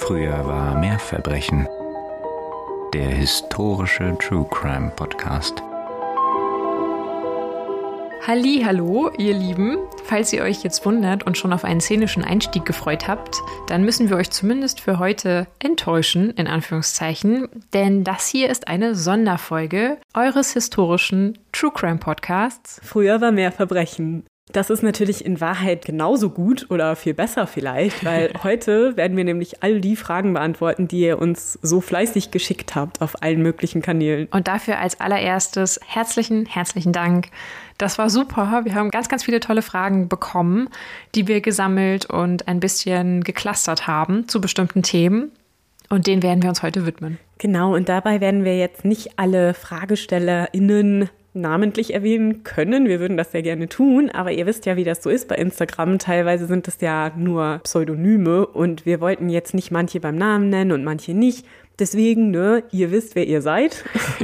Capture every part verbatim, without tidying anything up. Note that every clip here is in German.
Früher war mehr Verbrechen. Der historische True Crime Podcast. Hallihallo, ihr Lieben. Falls ihr euch jetzt wundert und schon auf einen szenischen Einstieg gefreut habt, dann müssen wir euch zumindest für heute enttäuschen, in Anführungszeichen, denn das hier ist eine Sonderfolge eures historischen True Crime Podcasts. Früher war mehr Verbrechen. Das ist natürlich in Wahrheit genauso gut oder viel besser vielleicht, weil heute werden wir nämlich all die Fragen beantworten, die ihr uns so fleißig geschickt habt auf allen möglichen Kanälen. Und dafür als allererstes herzlichen, herzlichen Dank. Das war super. Wir haben ganz, ganz viele tolle Fragen bekommen, die wir gesammelt und ein bisschen geclustert haben zu bestimmten Themen. Und denen werden wir uns heute widmen. Genau, und dabei werden wir jetzt nicht alle FragestellerInnen namentlich erwähnen können. Wir würden das sehr gerne tun, aber ihr wisst ja, wie das so ist bei Instagram. Teilweise sind es ja nur Pseudonyme und wir wollten jetzt nicht manche beim Namen nennen und manche nicht. Deswegen, ne, ihr wisst, wer ihr seid.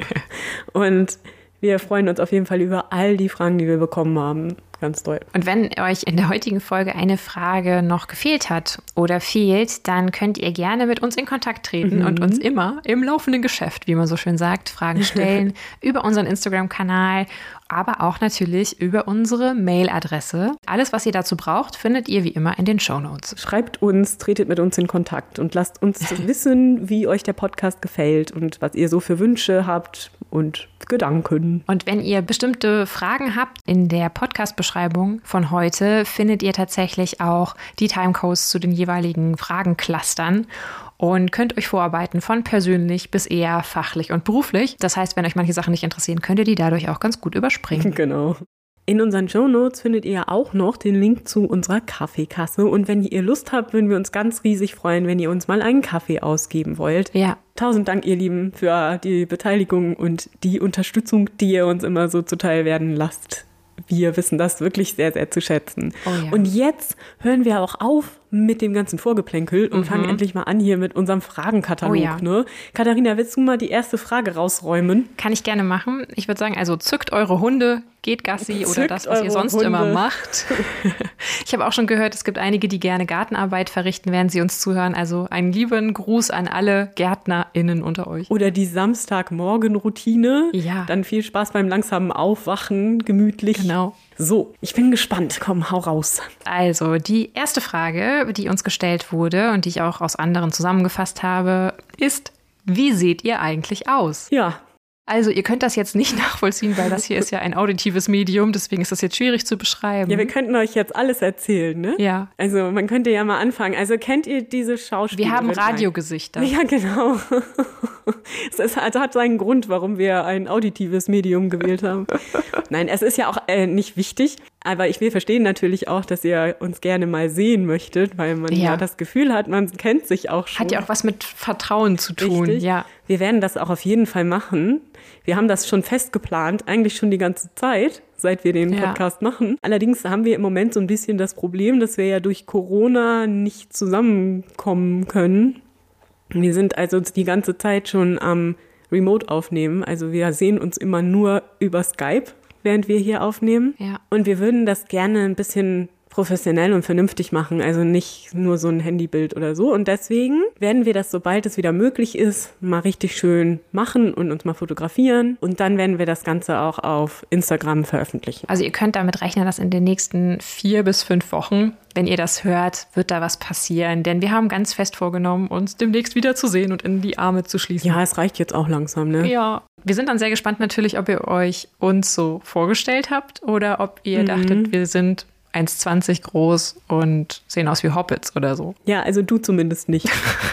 Und wir freuen uns auf jeden Fall über all die Fragen, die wir bekommen haben. Ganz toll. Und wenn euch in der heutigen Folge eine Frage noch gefehlt hat oder fehlt, dann könnt ihr gerne mit uns in Kontakt treten mhm. und uns immer im laufenden Geschäft, wie man so schön sagt, Fragen stellen über unseren Instagram-Kanal, aber auch natürlich über unsere Mailadresse. Alles, was ihr dazu braucht, findet ihr wie immer in den Shownotes. Schreibt uns, tretet mit uns in Kontakt und lasst uns wissen, wie euch der Podcast gefällt und was ihr so für Wünsche habt und Gedanken. Und wenn ihr bestimmte Fragen habt, in der Podcast-Beschreibung von heute findet ihr tatsächlich auch die Timecodes zu den jeweiligen Fragenclustern und könnt euch vorarbeiten von persönlich bis eher fachlich und beruflich. Das heißt, wenn euch manche Sachen nicht interessieren, könnt ihr die dadurch auch ganz gut überspringen. Genau. In unseren Shownotes findet ihr auch noch den Link zu unserer Kaffeekasse. Und wenn ihr Lust habt, würden wir uns ganz riesig freuen, wenn ihr uns mal einen Kaffee ausgeben wollt. Ja. Tausend Dank, ihr Lieben, für die Beteiligung und die Unterstützung, die ihr uns immer so zuteil werden lasst. Wir wissen das wirklich sehr, sehr zu schätzen. Oh ja. Und jetzt hören wir auch auf mit dem ganzen Vorgeplänkel und mhm. fangen endlich mal an hier mit unserem Fragenkatalog. Oh ja. Ne? Katharina, willst du mal die erste Frage rausräumen? Kann ich gerne machen. Ich würde sagen, also zückt eure Hunde, geht Gassi Zückt oder das, was ihr sonst Hunde. immer macht. Ich habe auch schon gehört, es gibt einige, die gerne Gartenarbeit verrichten, während sie uns zuhören. Also einen lieben Gruß an alle GärtnerInnen unter euch. Oder die Samstagmorgen-Routine. Ja. Dann viel Spaß beim langsamen Aufwachen, gemütlich. Genau. So, ich bin gespannt. Komm, hau raus. Also, die erste Frage, die uns gestellt wurde und die ich auch aus anderen zusammengefasst habe, ist: Wie seht ihr eigentlich aus? Ja. Also, ihr könnt das jetzt nicht nachvollziehen, weil das hier ist ja ein auditives Medium, deswegen ist das jetzt schwierig zu beschreiben. Ja, wir könnten euch jetzt alles erzählen, ne? Ja. Also, man könnte ja mal anfangen. Also, kennt ihr diese Schauspieler? Wir haben Radiogesichter. Ja, genau. Es hat, hat seinen Grund, warum wir ein auditives Medium gewählt haben. Nein, es ist ja auch äh, nicht wichtig, aber ich will verstehen natürlich auch, dass ihr uns gerne mal sehen möchtet, weil man ja, ja das Gefühl hat, man kennt sich auch schon. Hat ja auch was mit Vertrauen zu tun. Richtig. Ja. Wir werden das auch auf jeden Fall machen. Wir haben das schon fest geplant, eigentlich schon die ganze Zeit, seit wir den Podcast ja. machen. Allerdings haben wir im Moment so ein bisschen das Problem, dass wir ja durch Corona nicht zusammenkommen können. Wir sind also die ganze Zeit schon am Remote aufnehmen. Also wir sehen uns immer nur über Skype, während wir hier aufnehmen. Ja. Und wir würden das gerne ein bisschen professionell und vernünftig machen, also nicht nur so ein Handybild oder so. Und deswegen werden wir das, sobald es wieder möglich ist, mal richtig schön machen und uns mal fotografieren. Und dann werden wir das Ganze auch auf Instagram veröffentlichen. Also ihr könnt damit rechnen, dass in den nächsten vier bis fünf Wochen, wenn ihr das hört, wird da was passieren. Denn wir haben ganz fest vorgenommen, uns demnächst wieder zu sehen und in die Arme zu schließen. Ja, es reicht jetzt auch langsam, ne? Ja. Wir sind dann sehr gespannt natürlich, ob ihr euch uns so vorgestellt habt oder ob ihr mhm. dachtet, wir sind eins zwanzig groß und sehen aus wie Hobbits oder so. Ja, also du zumindest nicht.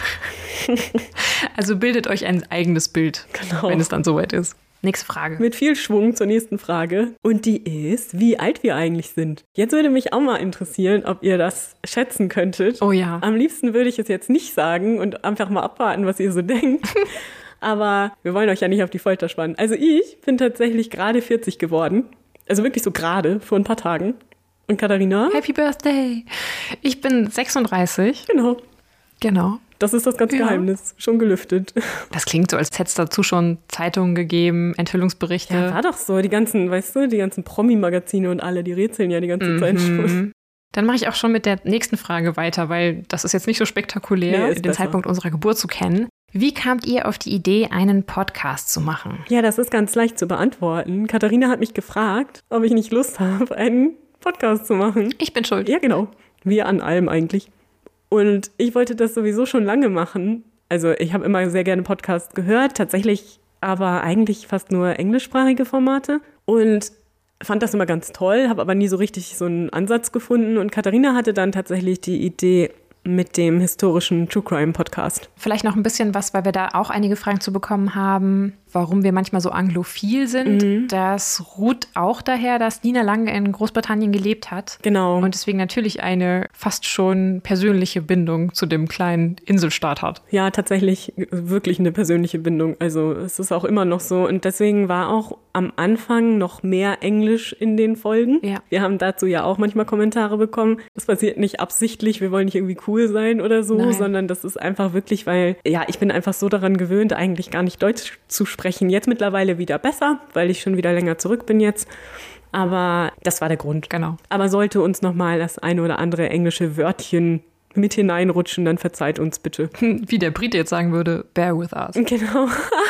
Also bildet euch ein eigenes Bild, genau. wenn es dann soweit ist. Nächste Frage. Mit viel Schwung zur nächsten Frage. Und die ist, wie alt wir eigentlich sind. Jetzt würde mich auch mal interessieren, ob ihr das schätzen könntet. Oh ja. Am liebsten würde ich es jetzt nicht sagen und einfach mal abwarten, was ihr so denkt. Aber wir wollen euch ja nicht auf die Folter spannen. Also ich bin tatsächlich gerade vierzig geworden. Also wirklich so gerade, vor ein paar Tagen. Und Katharina? Happy Birthday! Ich bin sechsunddreißig. Genau. Genau. Das ist das ganze ja. Geheimnis. Schon gelüftet. Das klingt so, als hätte es dazu schon Zeitungen gegeben, Enthüllungsberichte. Ja, war doch so. Die ganzen, weißt du, die ganzen Promi-Magazine und alle, die rätseln ja die ganze mhm. Zeit schon. Dann mache ich auch schon mit der nächsten Frage weiter, weil das ist jetzt nicht so spektakulär, Nee, den besser. Zeitpunkt unserer Geburt zu kennen. Wie kamt ihr auf die Idee, einen Podcast zu machen? Ja, das ist ganz leicht zu beantworten. Katharina hat mich gefragt, ob ich nicht Lust habe, einen Podcast zu machen. Ich bin schuld. Ja, genau. Wir an allem eigentlich. Und ich wollte das sowieso schon lange machen. Also ich habe immer sehr gerne Podcasts gehört, tatsächlich aber eigentlich fast nur englischsprachige Formate. Und fand das immer ganz toll, habe aber nie so richtig so einen Ansatz gefunden. Und Katharina hatte dann tatsächlich die Idee mit dem historischen True Crime Podcast. Vielleicht noch ein bisschen was, weil wir da auch einige Fragen zu bekommen haben, warum wir manchmal so anglophil sind. Mhm. Das ruht auch daher, dass Nina lange in Großbritannien gelebt hat. Genau. Und deswegen natürlich eine fast schon persönliche Bindung zu dem kleinen Inselstaat hat. Ja, tatsächlich wirklich eine persönliche Bindung. Also es ist auch immer noch so. Und deswegen war auch am Anfang noch mehr Englisch in den Folgen. Ja. Wir haben dazu ja auch manchmal Kommentare bekommen. Das passiert nicht absichtlich, wir wollen nicht irgendwie cool sein oder so, Nein. sondern das ist einfach wirklich, weil, ja, ich bin einfach so daran gewöhnt, eigentlich gar nicht Deutsch zu sprechen. Jetzt mittlerweile wieder besser, weil ich schon wieder länger zurück bin jetzt. Aber das war der Grund. Genau. Aber sollte uns nochmal das eine oder andere englische Wörtchen mit hineinrutschen, dann verzeiht uns bitte. Wie der Brite jetzt sagen würde, bear with us. Genau.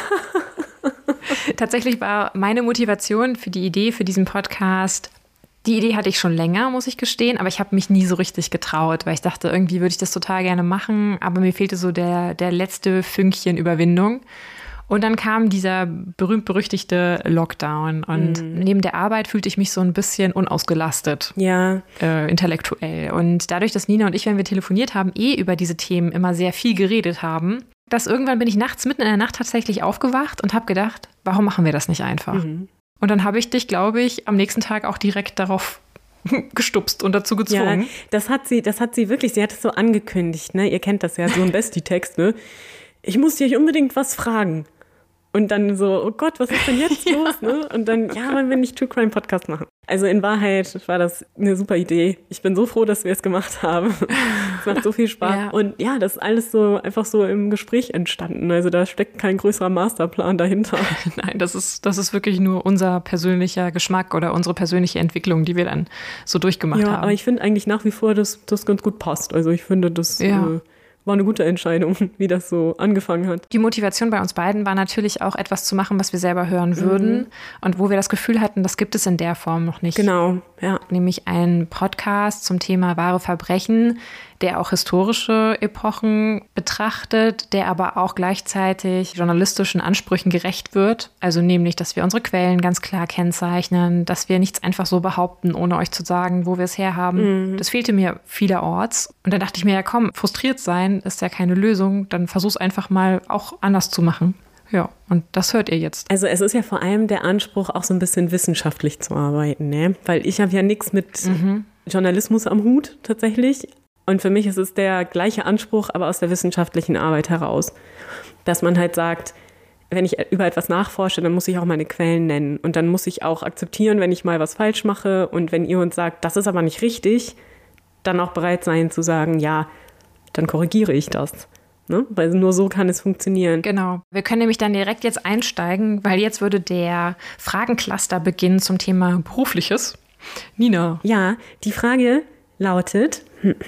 Tatsächlich war meine Motivation für die Idee für diesen Podcast, die Idee hatte ich schon länger, muss ich gestehen, aber ich habe mich nie so richtig getraut, weil ich dachte, irgendwie würde ich das total gerne machen, aber mir fehlte so der, der letzte Fünkchen Überwindung. Und dann kam dieser berühmt-berüchtigte Lockdown und mm. neben der Arbeit fühlte ich mich so ein bisschen unausgelastet, Ja. äh, intellektuell. Und dadurch, dass Nina und ich, wenn wir telefoniert haben, eh über diese Themen immer sehr viel geredet haben, dass irgendwann bin ich nachts, mitten in der Nacht tatsächlich aufgewacht und habe gedacht, warum machen wir das nicht einfach? Mhm. Und dann habe ich dich, glaube ich, am nächsten Tag auch direkt darauf gestupst und dazu gezwungen. Ja, das hat sie, das hat sie wirklich, sie hat es so angekündigt, ne? Ihr kennt das ja, so ein Bestie-Text, ne? Ich muss dich unbedingt was fragen. Und dann so, oh Gott, was ist denn jetzt Ja. los? Ne? Und dann, ja, wollen wir nicht True Crime Podcast machen? Also in Wahrheit war das eine super Idee. Ich bin so froh, dass wir es gemacht haben. Es macht so viel Spaß. Ja. Und ja, das ist alles so einfach so im Gespräch entstanden. Also da steckt kein größerer Masterplan dahinter. Nein, das ist, das ist wirklich nur unser persönlicher Geschmack oder unsere persönliche Entwicklung, die wir dann so durchgemacht Ja, haben. aber ich finde eigentlich nach wie vor, dass das ganz gut passt. Also ich finde, das Ja. äh, war eine gute Entscheidung, wie das so angefangen hat. Die Motivation bei uns beiden war natürlich auch etwas zu machen, was wir selber hören würden Mhm. und wo wir das Gefühl hatten, das gibt es in der Form noch nicht. Genau, ja. Nämlich ein Podcast zum Thema wahre Verbrechen, der auch historische Epochen betrachtet, der aber auch gleichzeitig journalistischen Ansprüchen gerecht wird. Also nämlich, dass wir unsere Quellen ganz klar kennzeichnen, dass wir nichts einfach so behaupten, ohne euch zu sagen, wo wir es herhaben. Mhm. Das fehlte mir vielerorts. Und dann dachte ich mir, ja komm, frustriert sein ist ja keine Lösung, dann versuch's einfach mal auch anders zu machen. Ja, und das hört ihr jetzt. Also es ist ja vor allem der Anspruch, auch so ein bisschen wissenschaftlich zu arbeiten, ne? Weil ich habe ja nichts mit mhm. Journalismus am Hut tatsächlich. Und für mich ist es der gleiche Anspruch, aber aus der wissenschaftlichen Arbeit heraus. Dass man halt sagt, wenn ich über etwas nachforsche, dann muss ich auch meine Quellen nennen. Und dann muss ich auch akzeptieren, wenn ich mal was falsch mache. Und wenn ihr uns sagt, das ist aber nicht richtig, dann auch bereit sein zu sagen, ja, dann korrigiere ich das. Ne? Weil nur so kann es funktionieren. Genau. Wir können nämlich dann direkt jetzt einsteigen, weil jetzt würde der Fragencluster beginnen zum Thema Berufliches. Nina. Ja, die Frage lautet,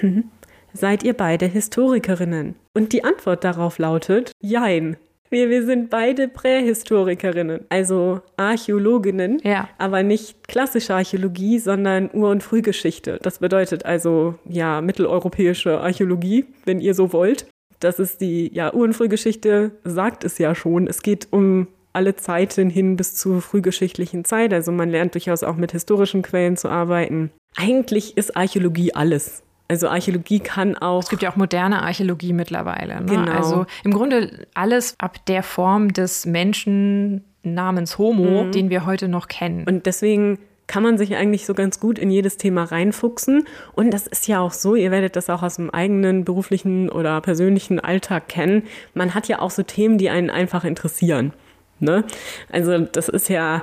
seid ihr beide Historikerinnen? Und die Antwort darauf lautet, jein. Wir, wir sind beide Prähistorikerinnen, also Archäologinnen, Ja. aber nicht klassische Archäologie, sondern Ur- und Frühgeschichte. Das bedeutet also, ja, mitteleuropäische Archäologie, wenn ihr so wollt. Das ist die, ja, Ur- und Frühgeschichte sagt es ja schon. Es geht um alle Zeiten hin bis zur frühgeschichtlichen Zeit. Also man lernt durchaus auch mit historischen Quellen zu arbeiten. Eigentlich ist Archäologie alles. Also Archäologie kann auch... Es gibt ja auch moderne Archäologie mittlerweile. Ne? Genau. Also im Grunde alles ab der Form des Menschen namens Homo, mhm. den wir heute noch kennen. Und deswegen kann man sich eigentlich so ganz gut in jedes Thema reinfuchsen. Und das ist ja auch so, ihr werdet das auch aus dem eigenen beruflichen oder persönlichen Alltag kennen. Man hat ja auch so Themen, die einen einfach interessieren. Ne? Also das ist ja,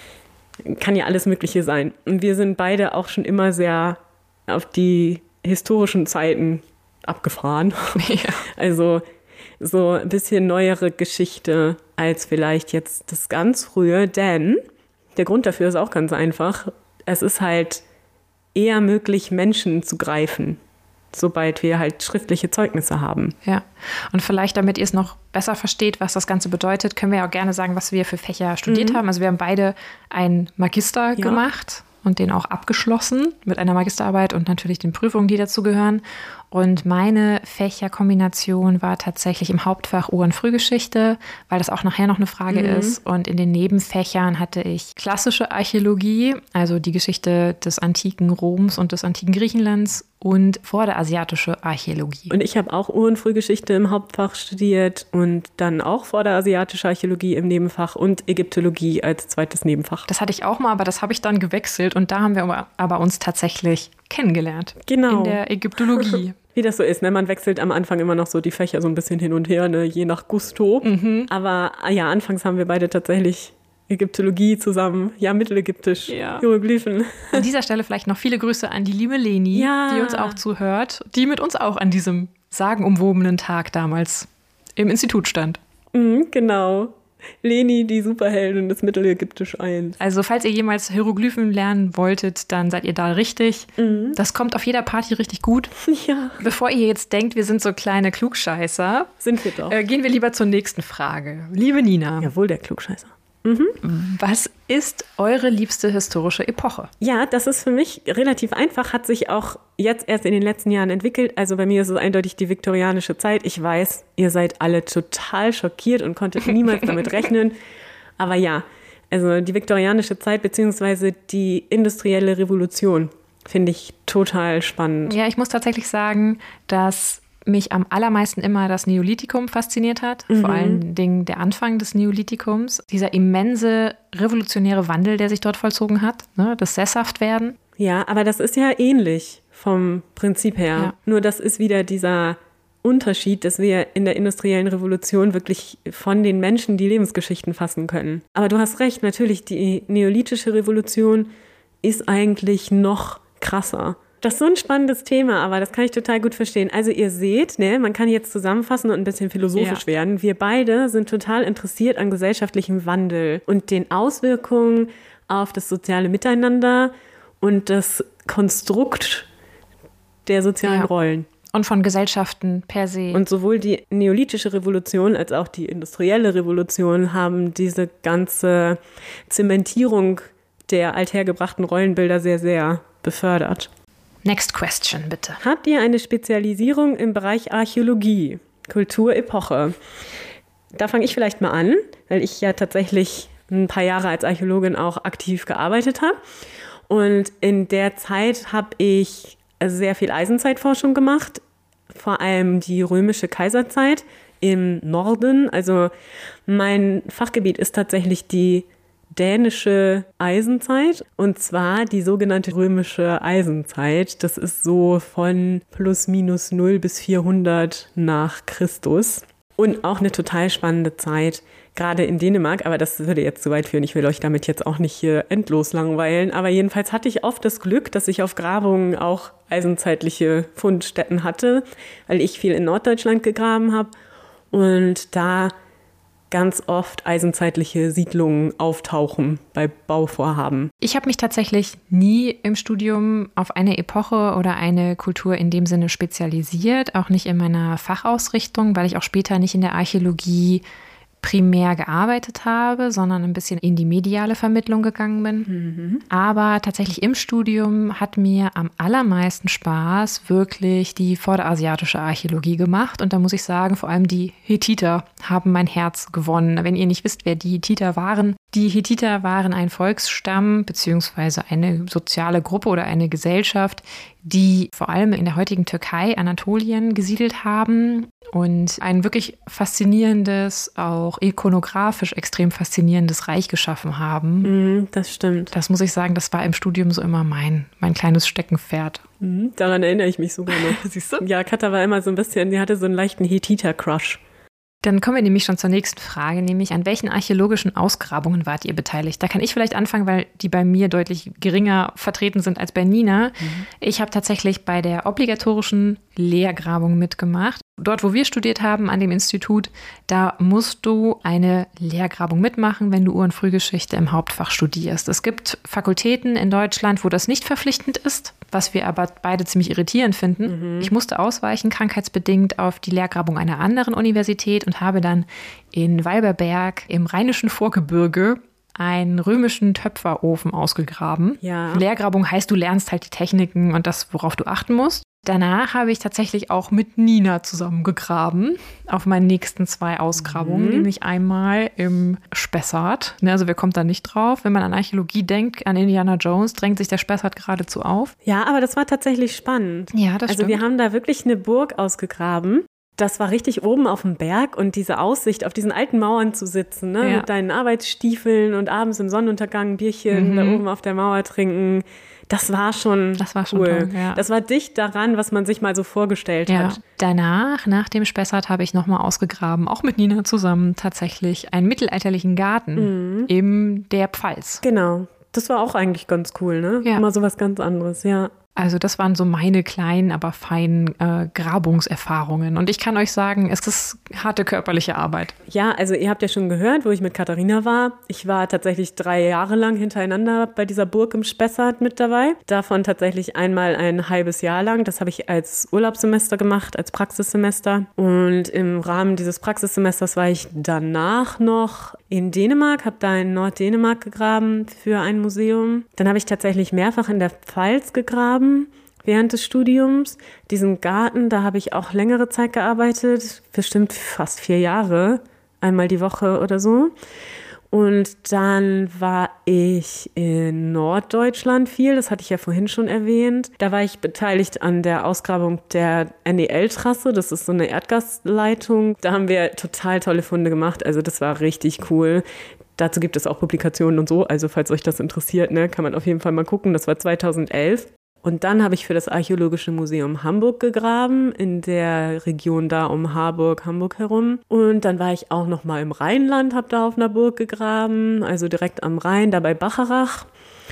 kann ja alles Mögliche sein. Und wir sind beide auch schon immer sehr auf die historischen Zeiten abgefahren. Ja. Also so ein bisschen neuere Geschichte als vielleicht jetzt das ganz frühe, denn der Grund dafür ist auch ganz einfach. Es ist halt eher möglich, Menschen zu greifen, sobald wir halt schriftliche Zeugnisse haben. Ja, und vielleicht, damit ihr es noch besser versteht, was das Ganze bedeutet, können wir ja auch gerne sagen, was wir für Fächer studiert mhm. haben. Also wir haben beide einen Magister ja. gemacht und den auch abgeschlossen mit einer Magisterarbeit und natürlich den Prüfungen, die dazu gehören. Und meine Fächerkombination war tatsächlich im Hauptfach Ur- und Frühgeschichte, weil das auch nachher noch eine Frage mhm. ist. Und in den Nebenfächern hatte ich klassische Archäologie, also die Geschichte des antiken Roms und des antiken Griechenlands und vorderasiatische Archäologie. Und ich habe auch Ur- und Frühgeschichte im Hauptfach studiert und dann auch vorderasiatische Archäologie im Nebenfach und Ägyptologie als zweites Nebenfach. Das hatte ich auch mal, aber das habe ich dann gewechselt und da haben wir aber, aber uns tatsächlich kennengelernt. Genau. In der Ägyptologie. Wie das so ist, ne? Man wechselt am Anfang immer noch so die Fächer so ein bisschen hin und her, ne? Je nach Gusto. Mhm. Aber ja, anfangs haben wir beide tatsächlich Ägyptologie zusammen, ja, mittelägyptisch, ja. Hieroglyphen. An dieser Stelle vielleicht noch viele Grüße an die liebe Leni, ja. die uns auch zuhört, die mit uns auch an diesem sagenumwobenen Tag damals im Institut stand. Mhm, genau. Leni, die Superheldin des Mittelägyptisch eins. Also falls ihr jemals Hieroglyphen lernen wolltet, dann seid ihr da richtig. Mhm. Das kommt auf jeder Party richtig gut. Ja. Bevor ihr jetzt denkt, wir sind so kleine Klugscheißer, sind wir doch. Äh, gehen wir lieber zur nächsten Frage. Liebe Nina. Jawohl, der Klugscheißer. Mhm. Was ist eure liebste historische Epoche? Ja, das ist für mich relativ einfach, hat sich auch jetzt erst in den letzten Jahren entwickelt. Also bei mir ist es eindeutig die viktorianische Zeit. Ich weiß, ihr seid alle total schockiert und konntet niemals damit rechnen. Aber ja, also die viktorianische Zeit beziehungsweise die industrielle Revolution finde ich total spannend. Ja, ich muss tatsächlich sagen, dass mich am allermeisten immer das Neolithikum fasziniert hat, mhm. vor allen Dingen der Anfang des Neolithikums, dieser immense revolutionäre Wandel, der sich dort vollzogen hat, ne, das Sesshaftwerden. Ja, aber das ist ja ähnlich vom Prinzip her. Ja. Nur das ist wieder dieser Unterschied, dass wir in der industriellen Revolution wirklich von den Menschen die Lebensgeschichten fassen können. Aber du hast recht, natürlich, die neolithische Revolution ist eigentlich noch krasser. Das ist so ein spannendes Thema, aber das kann ich total gut verstehen. Also ihr seht, ne, man kann jetzt zusammenfassen und ein bisschen philosophisch ja. werden. Wir beide sind total interessiert an gesellschaftlichem Wandel und den Auswirkungen auf das soziale Miteinander und das Konstrukt der sozialen ja. Rollen. Und von Gesellschaften per se. Und sowohl die neolithische Revolution als auch die industrielle Revolution haben diese ganze Zementierung der althergebrachten Rollenbilder sehr, sehr befördert. Next question, bitte. Habt ihr eine Spezialisierung im Bereich Archäologie, Kulturepoche? Da fange ich vielleicht mal an, weil ich ja tatsächlich ein paar Jahre als Archäologin auch aktiv gearbeitet habe. Und in der Zeit habe ich sehr viel Eisenzeitforschung gemacht, vor allem die römische Kaiserzeit im Norden. Also mein Fachgebiet ist tatsächlich die dänische Eisenzeit, und zwar die sogenannte römische Eisenzeit. Das ist so von plus minus null bis vierhundert nach Christus. Und auch eine total spannende Zeit, gerade in Dänemark. Aber das würde jetzt zu weit führen. Ich will euch damit jetzt auch nicht hier endlos langweilen. Aber jedenfalls hatte ich oft das Glück, dass ich auf Grabungen auch eisenzeitliche Fundstätten hatte, weil ich viel in Norddeutschland gegraben habe und da ganz oft eisenzeitliche Siedlungen auftauchen bei Bauvorhaben. Ich habe mich tatsächlich nie im Studium auf eine Epoche oder eine Kultur in dem Sinne spezialisiert, auch nicht in meiner Fachausrichtung, weil ich auch später nicht in der Archäologie primär gearbeitet habe, sondern ein bisschen in die mediale Vermittlung gegangen bin. Mhm. Aber tatsächlich im Studium hat mir am allermeisten Spaß wirklich die vorderasiatische Archäologie gemacht. Und da muss ich sagen, vor allem die Hethiter haben mein Herz gewonnen. Wenn ihr nicht wisst, wer die Hethiter waren, die Hethiter waren ein Volksstamm beziehungsweise eine soziale Gruppe oder eine Gesellschaft, die vor allem in der heutigen Türkei, Anatolien, gesiedelt haben und ein wirklich faszinierendes, auch ikonografisch extrem faszinierendes Reich geschaffen haben. Mm, das stimmt. Das muss ich sagen, das war im Studium so immer mein, mein kleines Steckenpferd. Mhm, daran erinnere ich mich sogar noch. Siehst du? Ja, Katha war immer so ein bisschen, die hatte so einen leichten Hethiter-Crush. Dann kommen wir nämlich schon zur nächsten Frage, nämlich an welchen archäologischen Ausgrabungen wart ihr beteiligt? Da kann ich vielleicht anfangen, weil die bei mir deutlich geringer vertreten sind als bei Nina. Mhm. Ich habe tatsächlich bei der obligatorischen Lehrgrabung mitgemacht. Dort, wo wir studiert haben, an dem Institut, da musst du eine Lehrgrabung mitmachen, wenn du Ur- und Frühgeschichte im Hauptfach studierst. Es gibt Fakultäten in Deutschland, wo das nicht verpflichtend ist, was wir aber beide ziemlich irritierend finden. Mhm. Ich musste ausweichen, krankheitsbedingt, auf die Lehrgrabung einer anderen Universität und habe dann in Walberberg im Rheinischen Vorgebirge einen römischen Töpferofen ausgegraben. Ja. Lehrgrabung heißt, du lernst halt die Techniken und das, worauf du achten musst. Danach habe ich tatsächlich auch mit Nina zusammen gegraben auf meinen nächsten zwei Ausgrabungen, mhm. nämlich einmal im Spessart. Also wer kommt da nicht drauf? Wenn man an Archäologie denkt, an Indiana Jones, drängt sich der Spessart geradezu auf. Ja, aber das war tatsächlich spannend. Ja, das also stimmt. Wir haben da wirklich eine Burg ausgegraben. Das war richtig oben auf dem Berg und diese Aussicht, auf diesen alten Mauern zu sitzen, ne? Ja. Mit deinen Arbeitsstiefeln und abends im Sonnenuntergang ein Bierchen mhm. da oben auf der Mauer trinken. Das war schon das war schon cool. Toll, ja. Das war dicht daran, was man sich mal so vorgestellt ja. hat. Danach, nach dem Spessart, habe ich nochmal ausgegraben, auch mit Nina zusammen tatsächlich, einen mittelalterlichen Garten mhm. in der Pfalz. Genau. Das war auch eigentlich ganz cool, ne? Ja. Mal so was ganz anderes, ja. Also das waren so meine kleinen, aber feinen äh, Grabungserfahrungen. Und ich kann euch sagen, es ist harte körperliche Arbeit. Ja, also ihr habt ja schon gehört, wo ich mit Katharina war. Ich war tatsächlich drei Jahre lang hintereinander bei dieser Burg im Spessart mit dabei. Davon tatsächlich einmal ein halbes Jahr lang. Das habe ich als Urlaubssemester gemacht, als Praxissemester. Und im Rahmen dieses Praxissemesters war ich danach noch in Dänemark, habe da in Norddänemark gegraben für ein Museum. Dann habe ich tatsächlich mehrfach in der Pfalz gegraben während des Studiums. Diesen Garten, da habe ich auch längere Zeit gearbeitet, bestimmt fast vier Jahre, einmal die Woche oder so. Und dann war ich in Norddeutschland viel, das hatte ich ja vorhin schon erwähnt. Da war ich beteiligt an der Ausgrabung der N E L-Trasse, das ist so eine Erdgasleitung. Da haben wir total tolle Funde gemacht, also das war richtig cool. Dazu gibt es auch Publikationen und so, also falls euch das interessiert, ne, kann man auf jeden Fall mal gucken. Das war zweitausendelf. Und dann habe ich für das Archäologische Museum Hamburg gegraben, in der Region da um Harburg, Hamburg herum. Und dann war ich auch noch mal im Rheinland, habe da auf einer Burg gegraben, also direkt am Rhein, da bei Bacharach.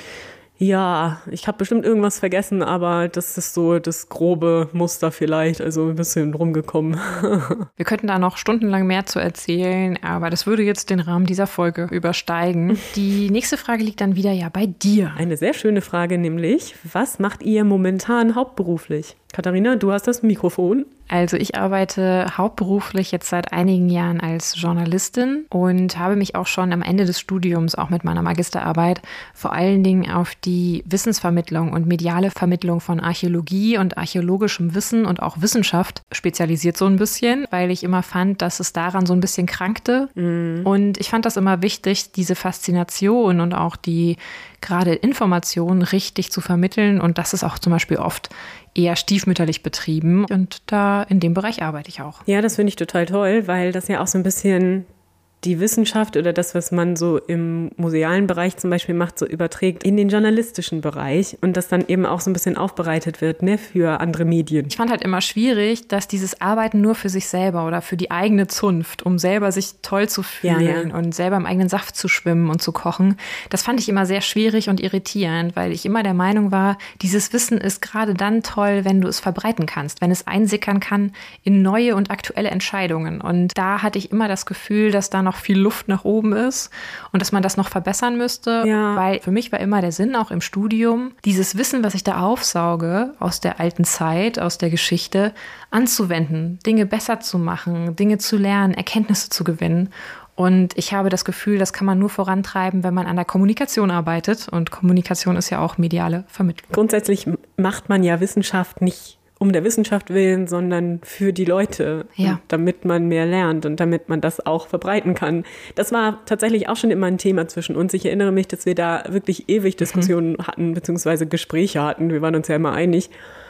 Ja, ich habe bestimmt irgendwas vergessen, aber das ist so das grobe Muster vielleicht, also ein bisschen rumgekommen. Wir könnten da noch stundenlang mehr zu erzählen, aber das würde jetzt den Rahmen dieser Folge übersteigen. Die nächste Frage liegt dann wieder ja bei dir. Eine sehr schöne Frage nämlich, was macht ihr momentan hauptberuflich? Katharina, du hast das Mikrofon. Also ich arbeite hauptberuflich jetzt seit einigen Jahren als Journalistin und habe mich auch schon am Ende des Studiums, auch mit meiner Magisterarbeit, vor allen Dingen auf die Wissensvermittlung und mediale Vermittlung von Archäologie und archäologischem Wissen und auch Wissenschaft spezialisiert so ein bisschen, weil ich immer fand, dass es daran so ein bisschen krankte. Mhm. Und ich fand das immer wichtig, diese Faszination und auch die gerade Informationen richtig zu vermitteln. Und das ist auch zum Beispiel oft eher stiefmütterlich betrieben. Und da in dem Bereich arbeite ich auch. Ja, das finde ich total toll, weil das ja auch so ein bisschen die Wissenschaft oder das, was man so im musealen Bereich zum Beispiel macht, so überträgt in den journalistischen Bereich und das dann eben auch so ein bisschen aufbereitet wird, ne, für andere Medien. Ich fand halt immer schwierig, dass dieses Arbeiten nur für sich selber oder für die eigene Zunft, um selber sich toll zu fühlen ja, ja. und selber im eigenen Saft zu schwimmen und zu kochen, das fand ich immer sehr schwierig und irritierend, weil ich immer der Meinung war, dieses Wissen ist gerade dann toll, wenn du es verbreiten kannst, wenn es einsickern kann in neue und aktuelle Entscheidungen. Und da hatte ich immer das Gefühl, dass da noch viel Luft nach oben ist und dass man das noch verbessern müsste, ja. weil für mich war immer der Sinn auch im Studium, dieses Wissen, was ich da aufsauge aus der alten Zeit, aus der Geschichte, anzuwenden, Dinge besser zu machen, Dinge zu lernen, Erkenntnisse zu gewinnen. Und ich habe das Gefühl, das kann man nur vorantreiben, wenn man an der Kommunikation arbeitet. Und Kommunikation ist ja auch mediale Vermittlung. Grundsätzlich macht man ja Wissenschaft nicht um der Wissenschaft willen, sondern für die Leute, ja. damit man mehr lernt und damit man das auch verbreiten kann. Das war tatsächlich auch schon immer ein Thema zwischen uns. Ich erinnere mich, dass wir da wirklich ewig Diskussionen mhm. hatten, beziehungsweise Gespräche hatten. Wir waren uns ja immer einig.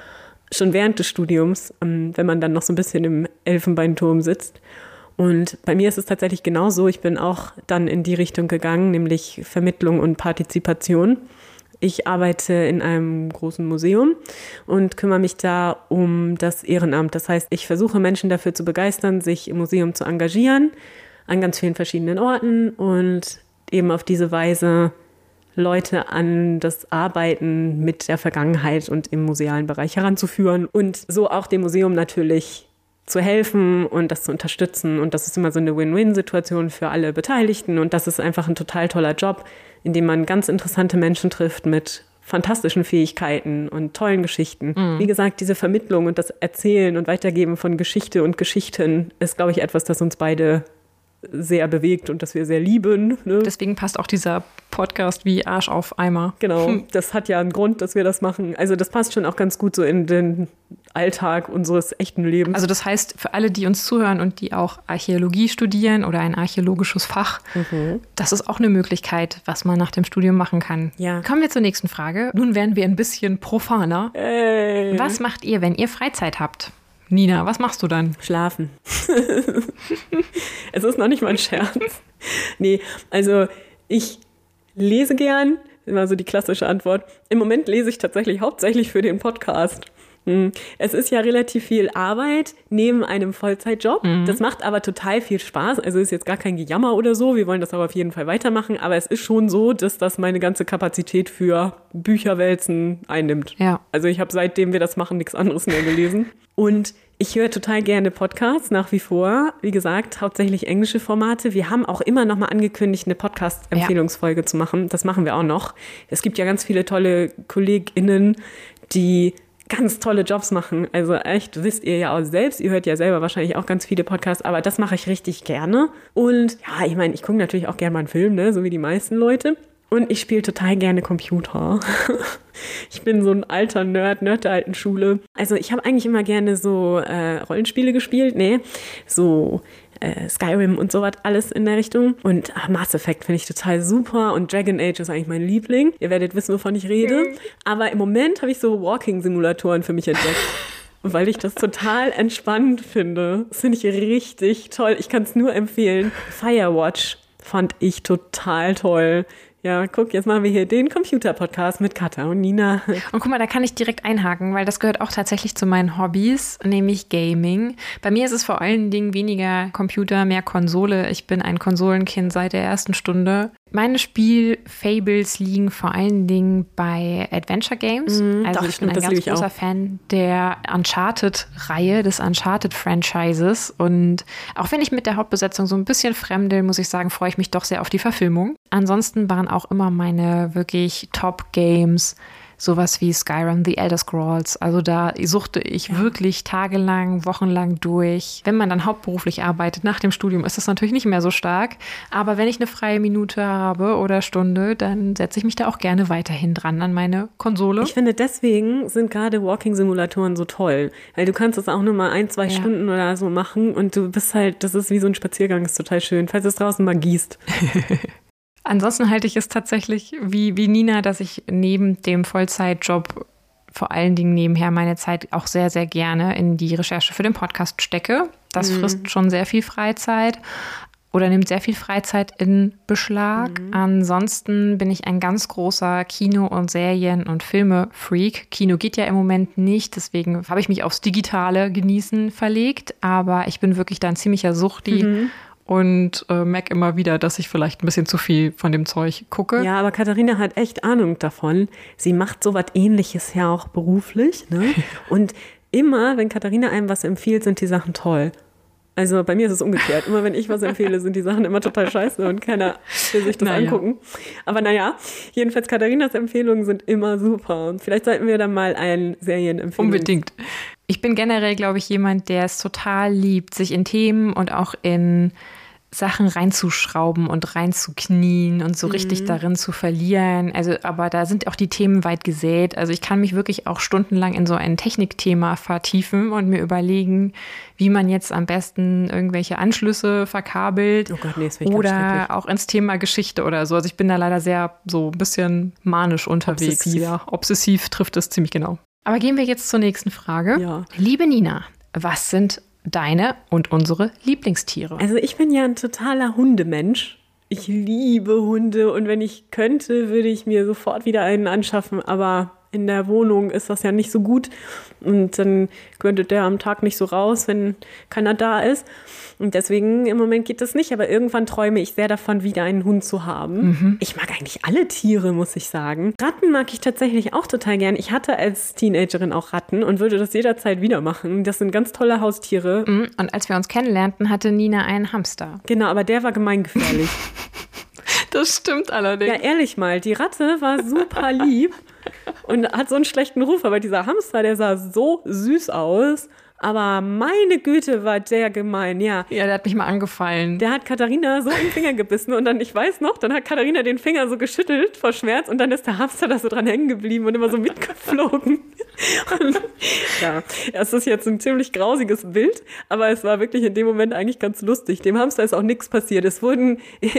Schon während des Studiums, wenn man dann noch so ein bisschen im Elfenbeinturm sitzt. Und bei mir ist es tatsächlich genauso. Ich bin auch dann in die Richtung gegangen, nämlich Vermittlung und Partizipation. Ich arbeite in einem großen Museum und kümmere mich da um das Ehrenamt. Das heißt, ich versuche Menschen dafür zu begeistern, sich im Museum zu engagieren, an ganz vielen verschiedenen Orten und eben auf diese Weise Leute an das Arbeiten mit der Vergangenheit und im musealen Bereich heranzuführen und so auch dem Museum natürlich zu helfen und das zu unterstützen. Und das ist immer so eine Win-Win-Situation für alle Beteiligten. Und das ist einfach ein total toller Job, in dem man ganz interessante Menschen trifft mit fantastischen Fähigkeiten und tollen Geschichten. Mhm. Wie gesagt, diese Vermittlung und das Erzählen und Weitergeben von Geschichte und Geschichten ist, glaube ich, etwas, das uns beide sehr bewegt und das wir sehr lieben. Ne? Deswegen passt auch dieser Podcast wie Arsch auf Eimer. Genau, hm. das hat ja einen Grund, dass wir das machen. Also das passt schon auch ganz gut so in den Alltag unseres echten Lebens. Also das heißt, für alle, die uns zuhören und die auch Archäologie studieren oder ein archäologisches Fach, mhm. das ist auch eine Möglichkeit, was man nach dem Studium machen kann. Ja. Kommen wir zur nächsten Frage. Nun werden wir ein bisschen profaner. Ey. Was macht ihr, wenn ihr Freizeit habt? Nina, was machst du dann? Schlafen. Es ist noch nicht mal ein Scherz. Nee, also ich lese gern, immer so die klassische Antwort. Im Moment lese ich tatsächlich hauptsächlich für den Podcast. Es ist ja relativ viel Arbeit neben einem Vollzeitjob. Mhm. Das macht aber total viel Spaß. Also ist jetzt gar kein Gejammer oder so. Wir wollen das aber auf jeden Fall weitermachen. Aber es ist schon so, dass das meine ganze Kapazität für Bücherwälzen einnimmt. Ja. Also ich habe seitdem wir das machen nichts anderes mehr gelesen. Und ich höre total gerne Podcasts nach wie vor. Wie gesagt, hauptsächlich englische Formate. Wir haben auch immer noch mal angekündigt, eine Podcast-Empfehlungsfolge ja. zu machen. Das machen wir auch noch. Es gibt ja ganz viele tolle KollegInnen, die ganz tolle Jobs machen. Also echt, wisst ihr ja auch selbst. Ihr hört ja selber wahrscheinlich auch ganz viele Podcasts, aber das mache ich richtig gerne. Und ja, ich meine, ich gucke natürlich auch gerne mal einen Film, ne, so wie die meisten Leute. Und ich spiele total gerne Computer. Ich bin so ein alter Nerd, Nerd der alten Schule. Also ich habe eigentlich immer gerne so äh, Rollenspiele gespielt. Nee, so äh, Skyrim und sowas, alles in der Richtung. Und ach, Mass Effect finde ich total super. Und Dragon Age ist eigentlich mein Liebling. Ihr werdet wissen, wovon ich rede. Aber im Moment habe ich so Walking-Simulatoren für mich entdeckt. Weil ich das total entspannend finde. Das finde ich richtig toll. Ich kann es nur empfehlen. Firewatch fand ich total toll. Ja, guck, jetzt machen wir hier den Computer-Podcast mit Katha und Nina. Und guck mal, da kann ich direkt einhaken, weil das gehört auch tatsächlich zu meinen Hobbys, nämlich Gaming. Bei mir ist es vor allen Dingen weniger Computer, mehr Konsole. Ich bin ein Konsolenkind seit der ersten Stunde. Meine Spiel-Fables liegen vor allen Dingen bei Adventure Games. Mm, also doch, ich stimmt, bin ein ganz großer auch. Fan der Uncharted-Reihe, des Uncharted-Franchises. Und auch wenn ich mit der Hauptbesetzung so ein bisschen fremdel, muss ich sagen, freue ich mich doch sehr auf die Verfilmung. Ansonsten waren auch immer meine wirklich Top-Games sowas wie Skyrim, The Elder Scrolls. Also da suchte ich ja. wirklich tagelang, wochenlang durch. Wenn man dann hauptberuflich arbeitet, nach dem Studium, ist das natürlich nicht mehr so stark. Aber wenn ich eine freie Minute habe oder Stunde, dann setze ich mich da auch gerne weiterhin dran an meine Konsole. Ich finde, deswegen sind gerade Walking-Simulatoren so toll. Weil du kannst es auch nur mal ein, zwei ja. Stunden oder so machen und du bist halt, das ist wie so ein Spaziergang, ist total schön, falls es draußen mal gießt. Ansonsten halte ich es tatsächlich wie, wie Nina, dass ich neben dem Vollzeitjob vor allen Dingen nebenher meine Zeit auch sehr, sehr gerne in die Recherche für den Podcast stecke. Das mhm. frisst schon sehr viel Freizeit oder nimmt sehr viel Freizeit in Beschlag. Mhm. Ansonsten bin ich ein ganz großer Kino- und Serien- und Filme-Freak. Kino geht ja im Moment nicht, deswegen habe ich mich aufs digitale Genießen verlegt. Aber ich bin wirklich da ein ziemlicher Suchti. Mhm. Und äh, merke immer wieder, dass ich vielleicht ein bisschen zu viel von dem Zeug gucke. Ja, aber Katharina hat echt Ahnung davon. Sie macht sowas Ähnliches ja auch beruflich. Ne? Und immer, wenn Katharina einem was empfiehlt, sind die Sachen toll. Also bei mir ist es umgekehrt. Immer wenn ich was empfehle, sind die Sachen immer total scheiße und keiner will sich das naja. angucken. Aber naja, jedenfalls Katharinas Empfehlungen sind immer super. Und vielleicht sollten wir dann mal einen Serienempfehlung. Unbedingt. Ich bin generell, glaube ich, jemand, der es total liebt, sich in Themen und auch in Sachen reinzuschrauben und reinzuknien und so mhm. richtig darin zu verlieren. Also, aber da sind auch die Themen weit gesät. Also ich kann mich wirklich auch stundenlang in so ein Technikthema vertiefen und mir überlegen, wie man jetzt am besten irgendwelche Anschlüsse verkabelt. Oh Gott, nee, das oder auch ins Thema Geschichte oder so. Also ich bin da leider sehr so ein bisschen manisch unterwegs. Obsessiv. Ja, obsessiv trifft es ziemlich genau. Aber gehen wir jetzt zur nächsten Frage. Ja. Liebe Nina, was sind deine und unsere Lieblingstiere? Also ich bin ja ein totaler Hundemensch. Ich liebe Hunde und wenn ich könnte, würde ich mir sofort wieder einen anschaffen. Aber in der Wohnung ist das ja nicht so gut und dann könnte der am Tag nicht so raus, wenn keiner da ist. Und deswegen im Moment geht das nicht, aber irgendwann träume ich sehr davon, wieder einen Hund zu haben. Mhm. Ich mag eigentlich alle Tiere, muss ich sagen. Ratten mag ich tatsächlich auch total gern. Ich hatte als Teenagerin auch Ratten und würde das jederzeit wieder machen. Das sind ganz tolle Haustiere. Und als wir uns kennenlernten, hatte Nina einen Hamster. Genau, aber der war gemeingefährlich. Das stimmt allerdings. Ja, ehrlich mal, die Ratte war super lieb und hat so einen schlechten Ruf, aber dieser Hamster, der sah so süß aus. Aber meine Güte, war der gemein, ja. Ja, der hat mich mal angefallen. Der hat Katharina so in den Finger gebissen und dann, ich weiß noch, dann hat Katharina den Finger so geschüttelt vor Schmerz und dann ist der Hamster da so dran hängen geblieben und immer so mitgeflogen. Und, ja, das ist jetzt ein ziemlich grausiges Bild, aber es war wirklich in dem Moment eigentlich ganz lustig. Dem Hamster ist auch nichts passiert. Es wurden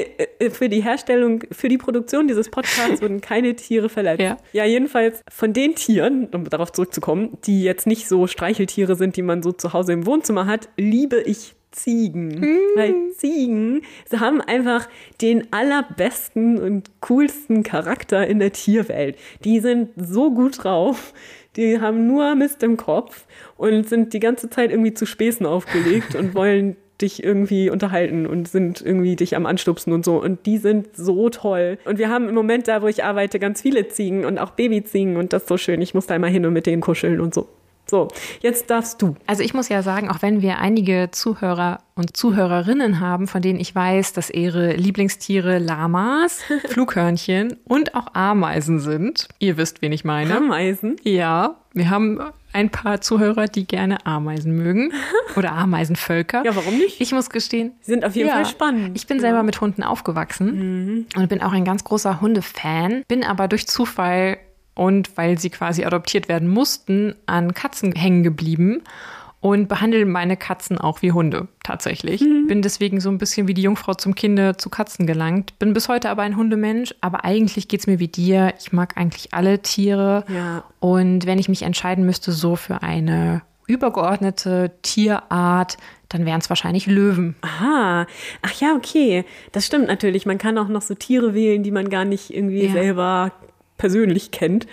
für die Herstellung, für die Produktion dieses Podcasts wurden keine Tiere verletzt. Ja. ja, jedenfalls von den Tieren, um darauf zurückzukommen, die jetzt nicht so Streicheltiere sind, die man man so zu Hause im Wohnzimmer hat, liebe ich Ziegen. Mm. Weil Ziegen, sie haben einfach den allerbesten und coolsten Charakter in der Tierwelt. Die sind so gut drauf, die haben nur Mist im Kopf und sind die ganze Zeit irgendwie zu Späßen aufgelegt und wollen dich irgendwie unterhalten und sind irgendwie dich am Anstupsen und so. Und die sind so toll. Und wir haben im Moment da, wo ich arbeite, ganz viele Ziegen und auch Babyziegen und das ist so schön. Ich muss da immer hin und mit denen kuscheln und so. So, jetzt darfst du. Also ich muss ja sagen, auch wenn wir einige Zuhörer und Zuhörerinnen haben, von denen ich weiß, dass ihre Lieblingstiere Lamas, Flughörnchen und auch Ameisen sind. Ihr wisst, wen ich meine. Ameisen? Ja, wir haben ein paar Zuhörer, die gerne Ameisen mögen oder Ameisenvölker. Ja, warum nicht? Ich muss gestehen. Sie sind auf jeden ja, Fall spannend. Ich bin ja. selber mit Hunden aufgewachsen mhm. und bin auch ein ganz großer Hundefan, bin aber durch Zufall und weil sie quasi adoptiert werden mussten, an Katzen hängen geblieben und behandle meine Katzen auch wie Hunde, tatsächlich. Mhm. Bin deswegen so ein bisschen wie die Jungfrau zum Kinde zu Katzen gelangt. Bin bis heute aber ein Hundemensch, aber eigentlich geht's mir wie dir. Ich mag eigentlich alle Tiere. Ja. Und wenn ich mich entscheiden müsste, so für eine übergeordnete Tierart, dann wären es wahrscheinlich Löwen. Aha, ach ja, okay. Das stimmt natürlich. Man kann auch noch so Tiere wählen, die man gar nicht irgendwie ja. selber persönlich kennt.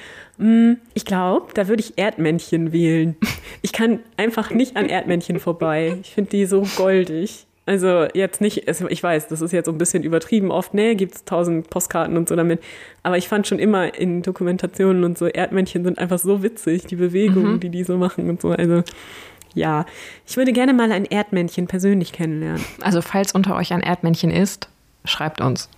Ich glaube, da würde ich Erdmännchen wählen. Ich kann einfach nicht an Erdmännchen vorbei. Ich finde die so goldig. Also jetzt nicht, ich weiß, das ist jetzt so ein bisschen übertrieben oft, ne, gibt es tausend Postkarten und so damit. Aber ich fand schon immer in Dokumentationen und so, Erdmännchen sind einfach so witzig, die Bewegungen, mhm. die die so machen und so. Also ja, ich würde gerne mal ein Erdmännchen persönlich kennenlernen. Also falls unter euch ein Erdmännchen ist, schreibt uns.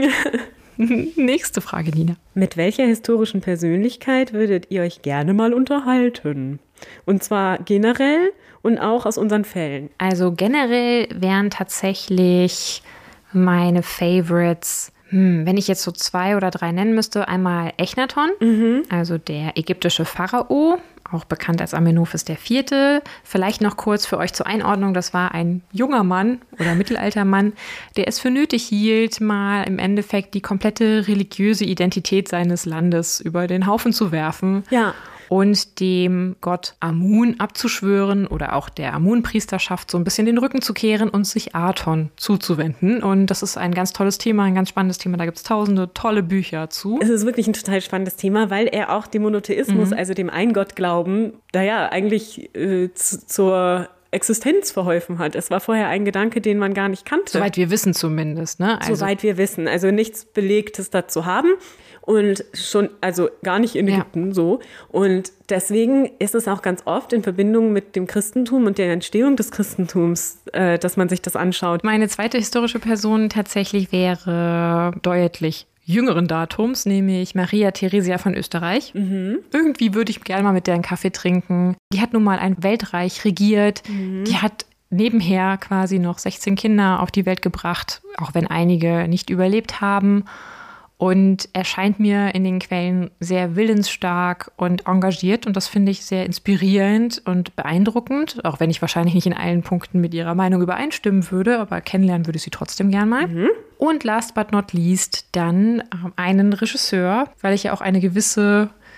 Nächste Frage, Nina. Mit welcher historischen Persönlichkeit würdet ihr euch gerne mal unterhalten? Und zwar generell und auch aus unseren Fällen. Also generell wären tatsächlich meine Favorites, hm, wenn ich jetzt so zwei oder drei nennen müsste, einmal Echnaton, mhm. also der ägyptische Pharao, auch bekannt als Amenophis der Vierte. Vielleicht noch kurz für euch zur Einordnung, das war ein junger Mann oder Mittelaltermann, der es für nötig hielt, mal im Endeffekt die komplette religiöse Identität seines Landes über den Haufen zu werfen. Ja. Und dem Gott Amun abzuschwören oder auch der Amun-Priesterschaft so ein bisschen den Rücken zu kehren und sich Aton zuzuwenden. Und das ist ein ganz tolles Thema, ein ganz spannendes Thema. Da gibt es tausende tolle Bücher zu. Es ist wirklich ein total spannendes Thema, weil er auch dem Monotheismus, mhm. also dem Eingottglauben, naja, eigentlich äh, zu, zur Existenz verholfen hat. Es war vorher ein Gedanke, den man gar nicht kannte. Soweit wir wissen zumindest, ne? Also, Soweit wir wissen. Also nichts Belegtes dazu haben. Und schon, also gar nicht in Ägypten ja. so. Und deswegen ist es auch ganz oft in Verbindung mit dem Christentum und der Entstehung des Christentums, äh, dass man sich das anschaut. Meine zweite historische Person tatsächlich wäre deutlich jüngeren Datums, nämlich Maria Theresia von Österreich. Mhm. Irgendwie würde ich gerne mal mit der einen Kaffee trinken. Die hat nun mal ein Weltreich regiert. Mhm. Die hat nebenher quasi noch sechzehn Kinder auf die Welt gebracht, auch wenn einige nicht überlebt haben. Und erscheint mir in den Quellen sehr willensstark und engagiert. Und das finde ich sehr inspirierend und beeindruckend. Auch wenn ich wahrscheinlich nicht in allen Punkten mit ihrer Meinung übereinstimmen würde. Aber kennenlernen würde ich sie trotzdem gern mal. Mhm. Und last but not least dann einen Regisseur, weil ich ja auch eine gewisse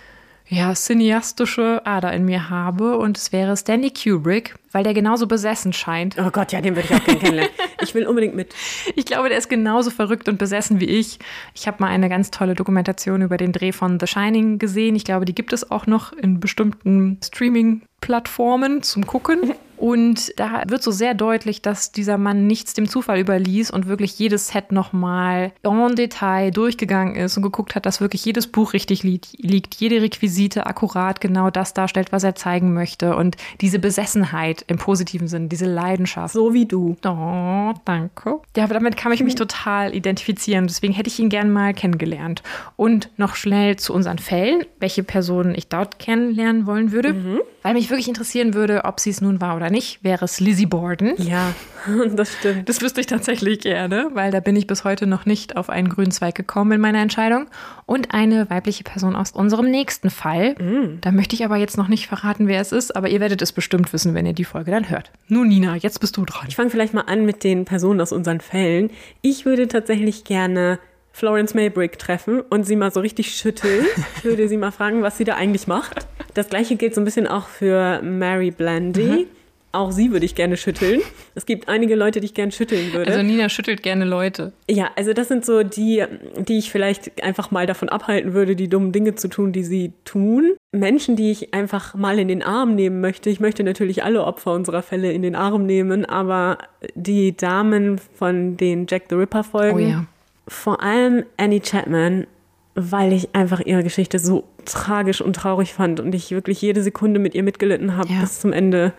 ja, cineastische Ader in mir habe und es wäre Stanley Kubrick, weil der genauso besessen scheint. Oh Gott, ja, den würde ich auch gerne kennenlernen. Ich will unbedingt mit. Ich glaube, der ist genauso verrückt und besessen wie ich. Ich habe mal eine ganz tolle Dokumentation über den Dreh von The Shining gesehen. Ich glaube, die gibt es auch noch in bestimmten Streaming-Plattformen zum Gucken. Und da wird so sehr deutlich, dass dieser Mann nichts dem Zufall überließ und wirklich jedes Set nochmal en Detail durchgegangen ist und geguckt hat, dass wirklich jedes Buch richtig li- liegt, jede Requisite akkurat genau das darstellt, was er zeigen möchte. Und diese Besessenheit im positiven Sinn, diese Leidenschaft. So wie du. Oh, danke. Ja, aber damit kann ich mich total identifizieren. Deswegen hätte ich ihn gern mal kennengelernt. Und noch schnell zu unseren Fällen, welche Personen ich dort kennenlernen wollen würde. Mhm. Weil mich wirklich interessieren würde, ob sie es nun war oder nicht, wäre es Lizzie Borden. Ja, das stimmt. Das wüsste ich tatsächlich gerne, weil da bin ich bis heute noch nicht auf einen grünen Zweig gekommen in meiner Entscheidung. Und eine weibliche Person aus unserem nächsten Fall. Mm. Da möchte ich aber jetzt noch nicht verraten, wer es ist, aber ihr werdet es bestimmt wissen, wenn ihr die Folge dann hört. Nun, Nina, jetzt bist du dran. Ich fange vielleicht mal an mit den Personen aus unseren Fällen. Ich würde tatsächlich gerne Florence Maybrick treffen und sie mal so richtig schütteln. Ich würde sie mal fragen, was sie da eigentlich macht. Das Gleiche gilt so ein bisschen auch für Mary Blandy. Mhm. Auch sie würde ich gerne schütteln. Es gibt einige Leute, die ich gerne schütteln würde. Also Nina schüttelt gerne Leute. Ja, also das sind so die, die ich vielleicht einfach mal davon abhalten würde, die dummen Dinge zu tun, die sie tun. Menschen, die ich einfach mal in den Arm nehmen möchte. Ich möchte natürlich alle Opfer unserer Fälle in den Arm nehmen, aber die Damen von den Jack the Ripper Folgen, oh ja. Vor allem Annie Chapman, weil ich einfach ihre Geschichte so tragisch und traurig fand und ich wirklich jede Sekunde mit ihr mitgelitten habe ja. bis zum Ende.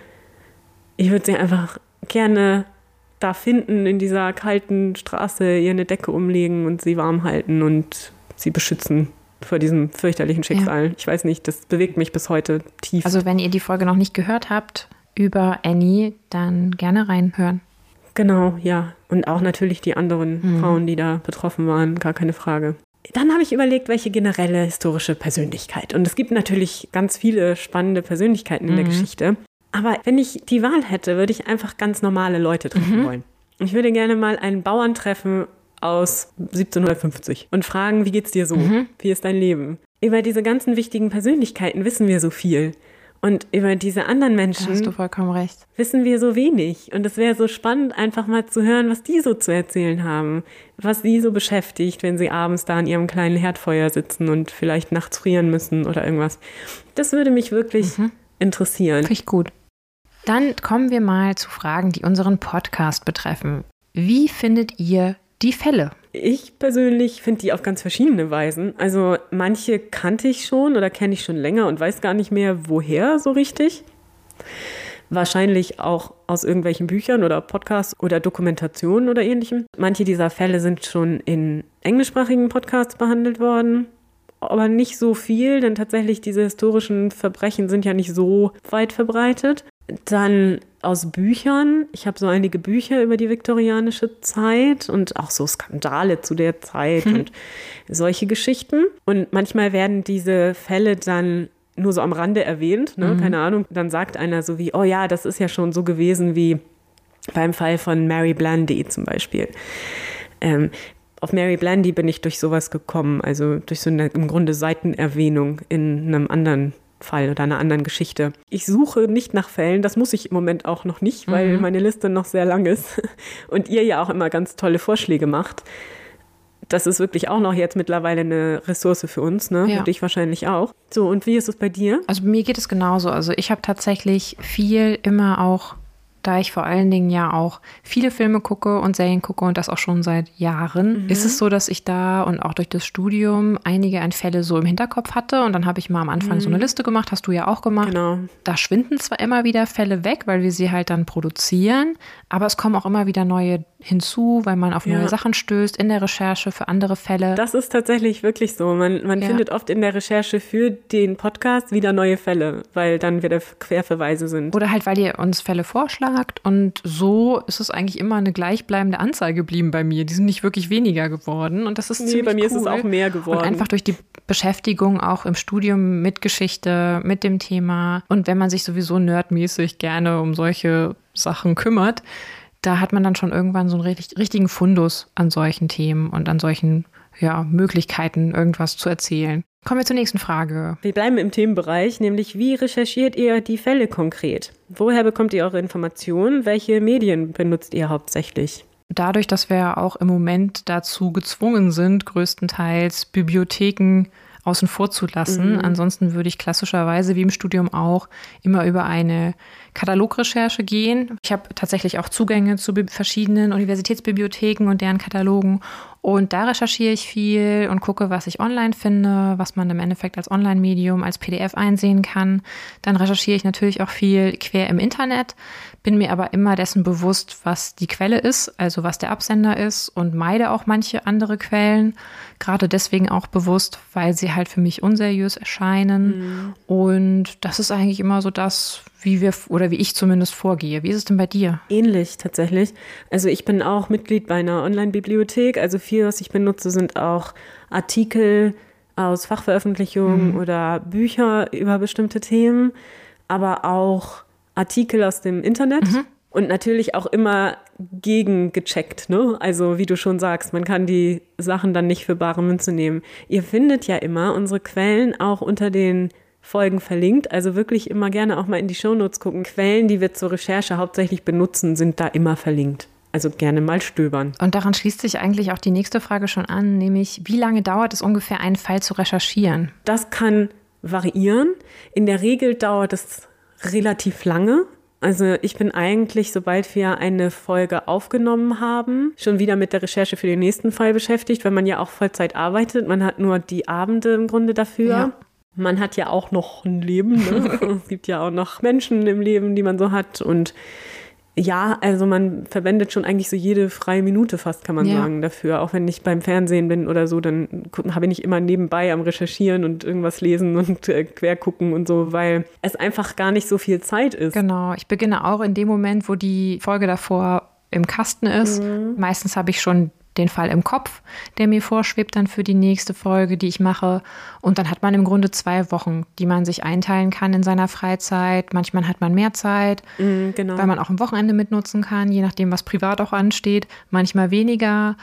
Ich würde sie einfach gerne da finden, in dieser kalten Straße, ihr eine Decke umlegen und sie warm halten und sie beschützen vor diesem fürchterlichen Schicksal. Ja. Ich weiß nicht, das bewegt mich bis heute tief. Also wenn ihr die Folge noch nicht gehört habt über Annie, dann gerne reinhören. Genau, ja. Und auch natürlich die anderen mhm. Frauen, die da betroffen waren, gar keine Frage. Dann habe ich überlegt, welche generelle historische Persönlichkeit. Und es gibt natürlich ganz viele spannende Persönlichkeiten in mhm. der Geschichte. Aber wenn ich die Wahl hätte, würde ich einfach ganz normale Leute treffen mhm. wollen. Ich würde gerne mal einen Bauern treffen aus siebzehnhundertfünfzig und fragen, wie geht's dir so? Mhm. Wie ist dein Leben? Über diese ganzen wichtigen Persönlichkeiten wissen wir so viel. Und über diese anderen Menschen da hast du vollkommen recht. wissen wir so wenig. Und es wäre so spannend, einfach mal zu hören, was die so zu erzählen haben. Was sie so beschäftigt, wenn sie abends da an ihrem kleinen Herdfeuer sitzen und vielleicht nachts frieren müssen oder irgendwas. Das würde mich wirklich mhm. interessieren. Finde ich gut. Dann kommen wir mal zu Fragen, die unseren Podcast betreffen. Wie findet ihr die Fälle? Ich persönlich finde die auf ganz verschiedene Weisen. Also manche kannte ich schon oder kenne ich schon länger und weiß gar nicht mehr, woher so richtig. Wahrscheinlich auch aus irgendwelchen Büchern oder Podcasts oder Dokumentationen oder ähnlichem. Manche dieser Fälle sind schon in englischsprachigen Podcasts behandelt worden. Aber nicht so viel, denn tatsächlich diese historischen Verbrechen sind ja nicht so weit verbreitet. Dann aus Büchern. Ich habe so einige Bücher über die viktorianische Zeit und auch so Skandale zu der Zeit hm. und solche Geschichten. Und manchmal werden diese Fälle dann nur so am Rande erwähnt, ne? Mhm. Keine Ahnung. Dann sagt einer so wie, oh ja, das ist ja schon so gewesen wie beim Fall von Mary Blandy zum Beispiel. Ähm, auf Mary Blandy bin ich durch sowas gekommen, also durch so eine im Grunde Seitenerwähnung in einem anderen Fall oder einer anderen Geschichte. Ich suche nicht nach Fällen, das muss ich im Moment auch noch nicht, weil mhm. meine Liste noch sehr lang ist und ihr ja auch immer ganz tolle Vorschläge macht. Das ist wirklich auch noch jetzt mittlerweile eine Ressource für uns, ne? Ja. Für dich wahrscheinlich auch. So, und wie ist es bei dir? Also mir geht es genauso. Also ich habe tatsächlich viel immer auch, da ich vor allen Dingen ja auch viele Filme gucke und Serien gucke und das auch schon seit Jahren, mhm. ist es so, dass ich da und auch durch das Studium einige an Fälle so im Hinterkopf hatte und dann habe ich mal am Anfang mhm. so eine Liste gemacht, hast du ja auch gemacht. Genau. Da schwinden zwar immer wieder Fälle weg, weil wir sie halt dann produzieren, aber es kommen auch immer wieder neue hinzu, weil man auf neue ja. Sachen stößt in der Recherche für andere Fälle. Das ist tatsächlich wirklich so. Man, man ja. findet oft in der Recherche für den Podcast wieder neue Fälle, weil dann wieder Querverweise sind. Oder halt, weil ihr uns Fälle vorschlagt und so ist es eigentlich immer eine gleichbleibende Anzahl geblieben bei mir. Die sind nicht wirklich weniger geworden und das ist nee, ziemlich bei mir cool. ist es auch mehr geworden. Und einfach durch die Beschäftigung auch im Studium mit Geschichte, mit dem Thema und wenn man sich sowieso nerdmäßig gerne um solche Sachen kümmert, da hat man dann schon irgendwann so einen richtig, richtigen Fundus an solchen Themen und an solchen ja, Möglichkeiten, irgendwas zu erzählen. Kommen wir zur nächsten Frage. Wir bleiben im Themenbereich, nämlich wie recherchiert ihr die Fälle konkret? Woher bekommt ihr eure Informationen? Welche Medien benutzt ihr hauptsächlich? Dadurch, dass wir auch im Moment dazu gezwungen sind, größtenteils Bibliotheken außen vor zu lassen. Mhm. Ansonsten würde ich klassischerweise, wie im Studium auch, immer über eine Katalogrecherche gehen. Ich habe tatsächlich auch Zugänge zu verschiedenen Universitätsbibliotheken und deren Katalogen. Und da recherchiere ich viel und gucke, was ich online finde, was man im Endeffekt als Online-Medium, als P D F einsehen kann. Dann recherchiere ich natürlich auch viel quer im Internet, bin mir aber immer dessen bewusst, was die Quelle ist, also was der Absender ist, und meide auch manche andere Quellen. Gerade deswegen auch bewusst, weil sie halt für mich unseriös erscheinen. Mhm. Und das ist eigentlich immer so das, wie wir oder wie ich zumindest vorgehe. Wie ist es denn bei dir? Ähnlich tatsächlich. Also ich bin auch Mitglied bei einer Online-Bibliothek. Also viel, was ich benutze, sind auch Artikel aus Fachveröffentlichungen mhm. oder Bücher über bestimmte Themen, aber auch Artikel aus dem Internet. Mhm. Und natürlich auch immer gegengecheckt, ne? Also wie du schon sagst, man kann die Sachen dann nicht für bare Münze nehmen. Ihr findet ja immer unsere Quellen auch unter den Folgen verlinkt, also wirklich immer gerne auch mal in die Shownotes gucken. Quellen, die wir zur Recherche hauptsächlich benutzen, sind da immer verlinkt. Also gerne mal stöbern. Und daran schließt sich eigentlich auch die nächste Frage schon an, nämlich wie lange dauert es ungefähr, einen Fall zu recherchieren? Das kann variieren. In der Regel dauert es relativ lange. Also ich bin eigentlich, sobald wir eine Folge aufgenommen haben, schon wieder mit der Recherche für den nächsten Fall beschäftigt, weil man ja auch Vollzeit arbeitet. Man hat nur die Abende im Grunde dafür. Ja. Man hat ja auch noch ein Leben, ne? Es gibt ja auch noch Menschen im Leben, die man so hat. Und ja, also man verwendet schon eigentlich so jede freie Minute fast, kann man ja. sagen, dafür. Auch wenn ich beim Fernsehen bin oder so, dann habe ich nicht immer nebenbei am Recherchieren und irgendwas lesen und äh, quer gucken und so, weil es einfach gar nicht so viel Zeit ist. Genau, ich beginne auch in dem Moment, wo die Folge davor im Kasten ist. Mhm. Meistens habe ich schon den Fall im Kopf, der mir vorschwebt dann für die nächste Folge, die ich mache. Und dann hat man im Grunde zwei Wochen, die man sich einteilen kann in seiner Freizeit. Manchmal hat man mehr Zeit, mm, genau. weil man auch am Wochenende mitnutzen kann, je nachdem, was privat auch ansteht. Manchmal weniger.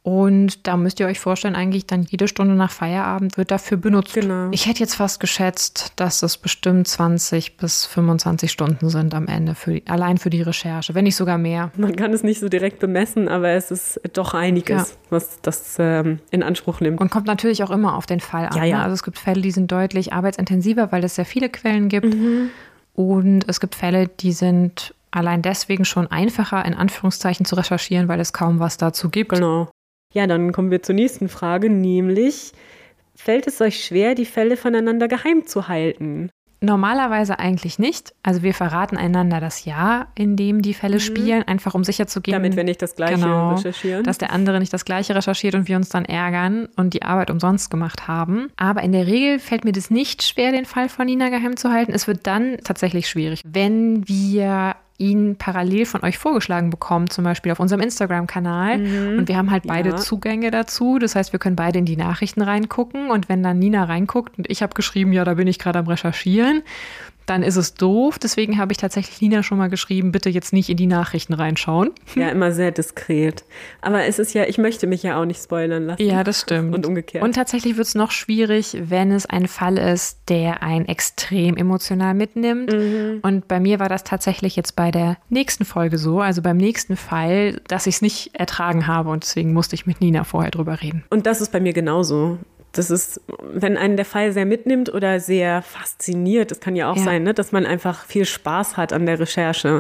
Und da müsst ihr euch vorstellen, eigentlich dann jede Stunde nach Feierabend wird dafür benutzt. Genau. Ich hätte jetzt fast geschätzt, dass es bestimmt zwanzig bis fünfundzwanzig Stunden sind am Ende, für, allein für die Recherche, wenn nicht sogar mehr. Man kann es nicht so direkt bemessen, aber es ist doch einiges, ja. was das ähm, in Anspruch nimmt. Und kommt natürlich auch immer auf den Fall an. Ja, ja. Also es gibt Fälle, die sind deutlich arbeitsintensiver, weil es sehr viele Quellen gibt. Mhm. Und es gibt Fälle, die sind allein deswegen schon einfacher, in Anführungszeichen, zu recherchieren, weil es kaum was dazu gibt. Genau. Ja, dann kommen wir zur nächsten Frage, nämlich, fällt es euch schwer, die Fälle voneinander geheim zu halten? Normalerweise eigentlich nicht. Also wir verraten einander das Jahr, in dem die Fälle mhm. spielen, einfach um sicher zu gehen. Damit wir nicht das Gleiche genau, recherchieren. Dass der andere nicht das Gleiche recherchiert und wir uns dann ärgern und die Arbeit umsonst gemacht haben. Aber in der Regel fällt mir das nicht schwer, den Fall von Nina geheim zu halten. Es wird dann tatsächlich schwierig, wenn wir ihn parallel von euch vorgeschlagen bekommen, zum Beispiel auf unserem Instagram-Kanal. Mhm. Und wir haben halt beide ja. Zugänge dazu. Das heißt, wir können beide in die Nachrichten reingucken. Und wenn dann Nina reinguckt und ich habe geschrieben, ja, da bin ich gerade am Recherchieren, dann ist es doof. Deswegen habe ich tatsächlich Nina schon mal geschrieben, bitte jetzt nicht in die Nachrichten reinschauen. Ja, immer sehr diskret. Aber es ist ja, ich möchte mich ja auch nicht spoilern lassen. Ja, das stimmt. Und umgekehrt. Und tatsächlich wird es noch schwierig, wenn es ein Fall ist, der einen extrem emotional mitnimmt. Mhm. Und bei mir war das tatsächlich jetzt bei der nächsten Folge so, also beim nächsten Fall, dass ich es nicht ertragen habe. Und deswegen musste ich mit Nina vorher drüber reden. Und das ist bei mir genauso. Das ist, wenn einen der Fall sehr mitnimmt oder sehr fasziniert, das kann ja auch ja. sein, ne, dass man einfach viel Spaß hat an der Recherche,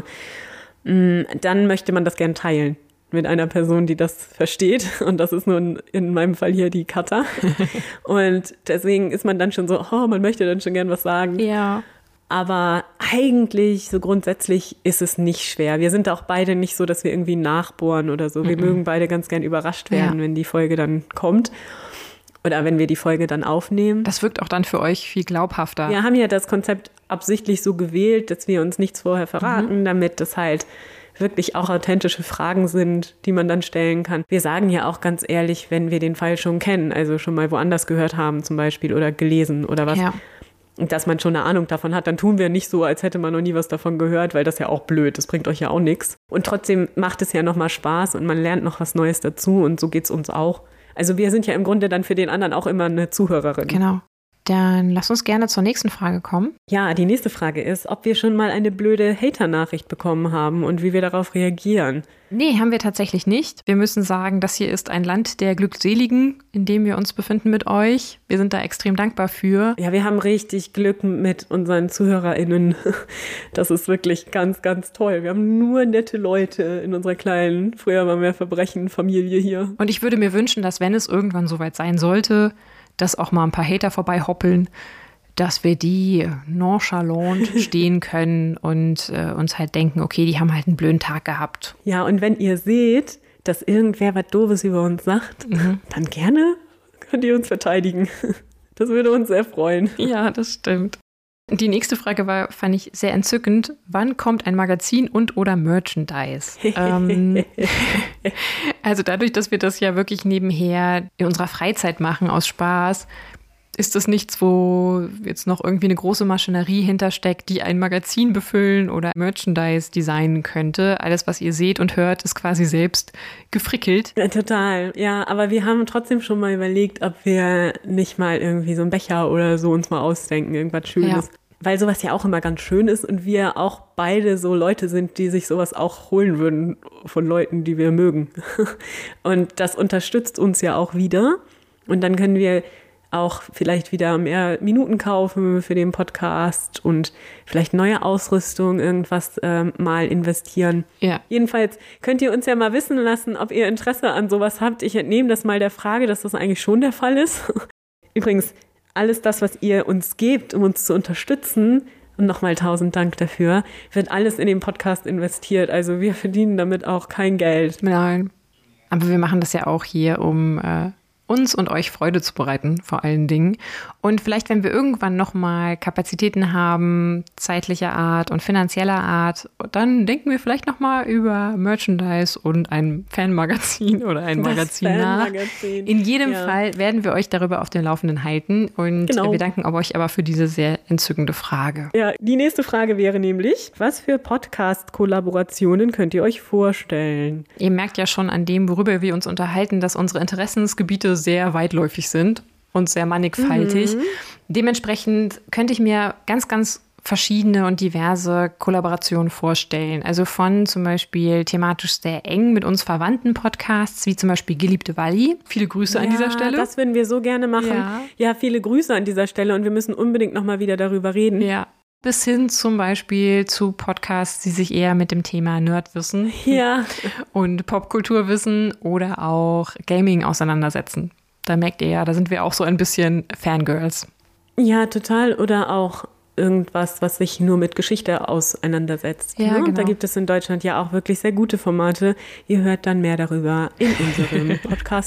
dann möchte man das gern teilen mit einer Person, die das versteht. Und das ist nun in meinem Fall hier die Katha. Und deswegen ist man dann schon so, oh, man möchte dann schon gern was sagen. Ja. Aber eigentlich, so grundsätzlich, ist es nicht schwer. Wir sind auch beide nicht so, dass wir irgendwie nachbohren oder so. Wir mhm. mögen beide ganz gern überrascht werden, ja. wenn die Folge dann kommt. Oder wenn wir die Folge dann aufnehmen. Das wirkt auch dann für euch viel glaubhafter. Wir haben ja das Konzept absichtlich so gewählt, dass wir uns nichts vorher verraten, mhm. damit das halt wirklich auch authentische Fragen sind, die man dann stellen kann. Wir sagen ja auch ganz ehrlich, wenn wir den Fall schon kennen, also schon mal woanders gehört haben zum Beispiel oder gelesen oder was, ja. dass man schon eine Ahnung davon hat, dann tun wir nicht so, als hätte man noch nie was davon gehört, weil das ja auch blöd, das bringt euch ja auch nichts. Und trotzdem macht es ja nochmal Spaß und man lernt noch was Neues dazu und so geht's uns auch. Also wir sind ja im Grunde dann für den anderen auch immer eine Zuhörerin. Genau. Dann lass uns gerne zur nächsten Frage kommen. Ja, die nächste Frage ist, ob wir schon mal eine blöde Hater-Nachricht bekommen haben und wie wir darauf reagieren. Nee, haben wir tatsächlich nicht. Wir müssen sagen, das hier ist ein Land der Glückseligen, in dem wir uns befinden mit euch. Wir sind da extrem dankbar für. Ja, wir haben richtig Glück mit unseren ZuhörerInnen. Das ist wirklich ganz, ganz toll. Wir haben nur nette Leute in unserer kleinen, früher waren wir Verbrechen-Familie hier. Und ich würde mir wünschen, dass wenn es irgendwann soweit sein sollte, dass auch mal ein paar Hater vorbei hoppeln, dass wir die nonchalant stehen können und äh, uns halt denken, okay, die haben halt einen blöden Tag gehabt. Ja, und wenn ihr seht, dass irgendwer was Doofes über uns sagt, mhm. dann gerne könnt ihr uns verteidigen. Das würde uns sehr freuen. Ja, das stimmt. Die nächste Frage war, fand ich sehr entzückend. Wann kommt ein Magazin und oder Merchandise? ähm, also dadurch, dass wir das ja wirklich nebenher in unserer Freizeit machen, aus Spaß, ist das nichts, wo jetzt noch irgendwie eine große Maschinerie hintersteckt, die ein Magazin befüllen oder Merchandise designen könnte. Alles, was ihr seht und hört, ist quasi selbst gefrickelt. Ja, total, ja. Aber wir haben trotzdem schon mal überlegt, ob wir nicht mal irgendwie so einen Becher oder so uns mal ausdenken, irgendwas Schönes. Ja. Weil sowas ja auch immer ganz schön ist und wir auch beide so Leute sind, die sich sowas auch holen würden von Leuten, die wir mögen. Und das unterstützt uns ja auch wieder. Und dann können wir auch vielleicht wieder mehr Minuten kaufen für den Podcast und vielleicht neue Ausrüstung, irgendwas ähm, mal investieren. Ja. Jedenfalls könnt ihr uns ja mal wissen lassen, ob ihr Interesse an sowas habt. Ich entnehme das mal der Frage, dass das eigentlich schon der Fall ist. Übrigens, alles das, was ihr uns gebt, um uns zu unterstützen, und nochmal tausend Dank dafür, wird alles in den Podcast investiert. Also wir verdienen damit auch kein Geld. Nein, aber wir machen das ja auch hier, um äh uns und euch Freude zu bereiten, vor allen Dingen. Und vielleicht, wenn wir irgendwann nochmal Kapazitäten haben, zeitlicher Art und finanzieller Art, dann denken wir vielleicht nochmal über Merchandise und ein Fanmagazin oder ein das Magazin nach. In jedem ja. Fall werden wir euch darüber auf den Laufenden halten. Und genau. wir danken euch aber für diese sehr entzückende Frage. Ja, die nächste Frage wäre nämlich, was für Podcast-Kollaborationen könnt ihr euch vorstellen? Ihr merkt ja schon an dem, worüber wir uns unterhalten, dass unsere Interessensgebiete sehr weitläufig sind und sehr mannigfaltig. Mhm. Dementsprechend könnte ich mir ganz, ganz verschiedene und diverse Kollaborationen vorstellen. Also von zum Beispiel thematisch sehr eng mit uns verwandten Podcasts, wie zum Beispiel Geliebte Walli. Viele Grüße ja, an dieser Stelle. Das würden wir so gerne machen. Ja. ja, viele Grüße an dieser Stelle und wir müssen unbedingt nochmal wieder darüber reden. Ja. Bis hin zum Beispiel zu Podcasts, die sich eher mit dem Thema Nerdwissen ja. und Popkulturwissen oder auch Gaming auseinandersetzen. Da merkt ihr ja, da sind wir auch so ein bisschen Fangirls. Ja, total. Oder auch irgendwas, was sich nur mit Geschichte auseinandersetzt. Ja, ne? genau. Da gibt es in Deutschland ja auch wirklich sehr gute Formate. Ihr hört dann mehr darüber in unserem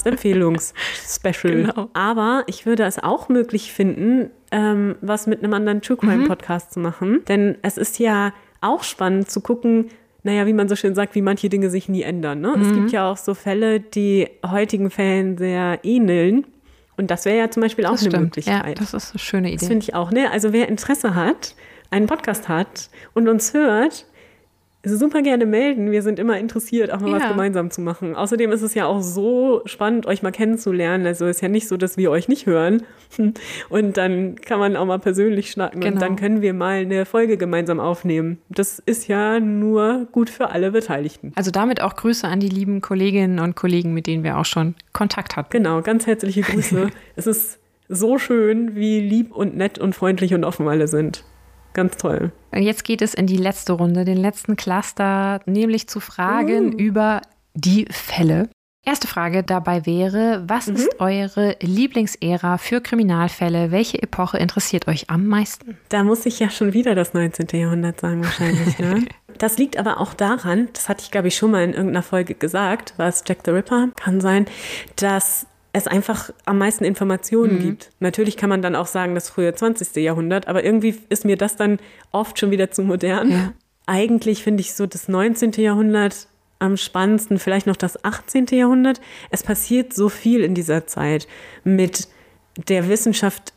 Podcast-Empfehlungs-Special. Genau. Aber ich würde es auch möglich finden, ähm, was mit einem anderen True Crime-Podcast mhm. zu machen. Denn es ist ja auch spannend zu gucken, naja, wie man so schön sagt, wie manche Dinge sich nie ändern. Ne? Mhm. Es gibt ja auch so Fälle, die heutigen Fällen sehr ähneln. Und das wäre ja zum Beispiel auch das eine stimmt. Möglichkeit. Ja, das ist eine schöne Idee. Das finde ich auch. Ne? Also wer Interesse hat, einen Podcast hat und uns hört, super gerne melden. Wir sind immer interessiert, auch mal ja. was gemeinsam zu machen. Außerdem ist es ja auch so spannend, euch mal kennenzulernen. Also es ist ja nicht so, dass wir euch nicht hören. Und dann kann man auch mal persönlich schnacken. Genau. Und dann können wir mal eine Folge gemeinsam aufnehmen. Das ist ja nur gut für alle Beteiligten. Also damit auch Grüße an die lieben Kolleginnen und Kollegen, mit denen wir auch schon Kontakt hatten. Genau, ganz herzliche Grüße. Es ist so schön, wie lieb und nett und freundlich und offen alle sind. Ganz toll. Und jetzt geht es in die letzte Runde, den letzten Cluster, nämlich zu Fragen uh. über die Fälle. Erste Frage dabei wäre, was mhm. ist eure Lieblingsära für Kriminalfälle? Welche Epoche interessiert euch am meisten? Da muss ich ja schon wieder das neunzehnte Jahrhundert sagen wahrscheinlich. Ne? Das liegt aber auch daran, das hatte ich glaube ich schon mal in irgendeiner Folge gesagt, war es Jack the Ripper, kann sein, dass es einfach am meisten Informationen mhm. gibt. Natürlich kann man dann auch sagen, das frühe zwanzigste Jahrhundert, aber irgendwie ist mir das dann oft schon wieder zu modern. Ja. Eigentlich finde ich so das neunzehnte Jahrhundert am spannendsten, vielleicht noch das achtzehnte Jahrhundert. Es passiert so viel in dieser Zeit mit der Wissenschaft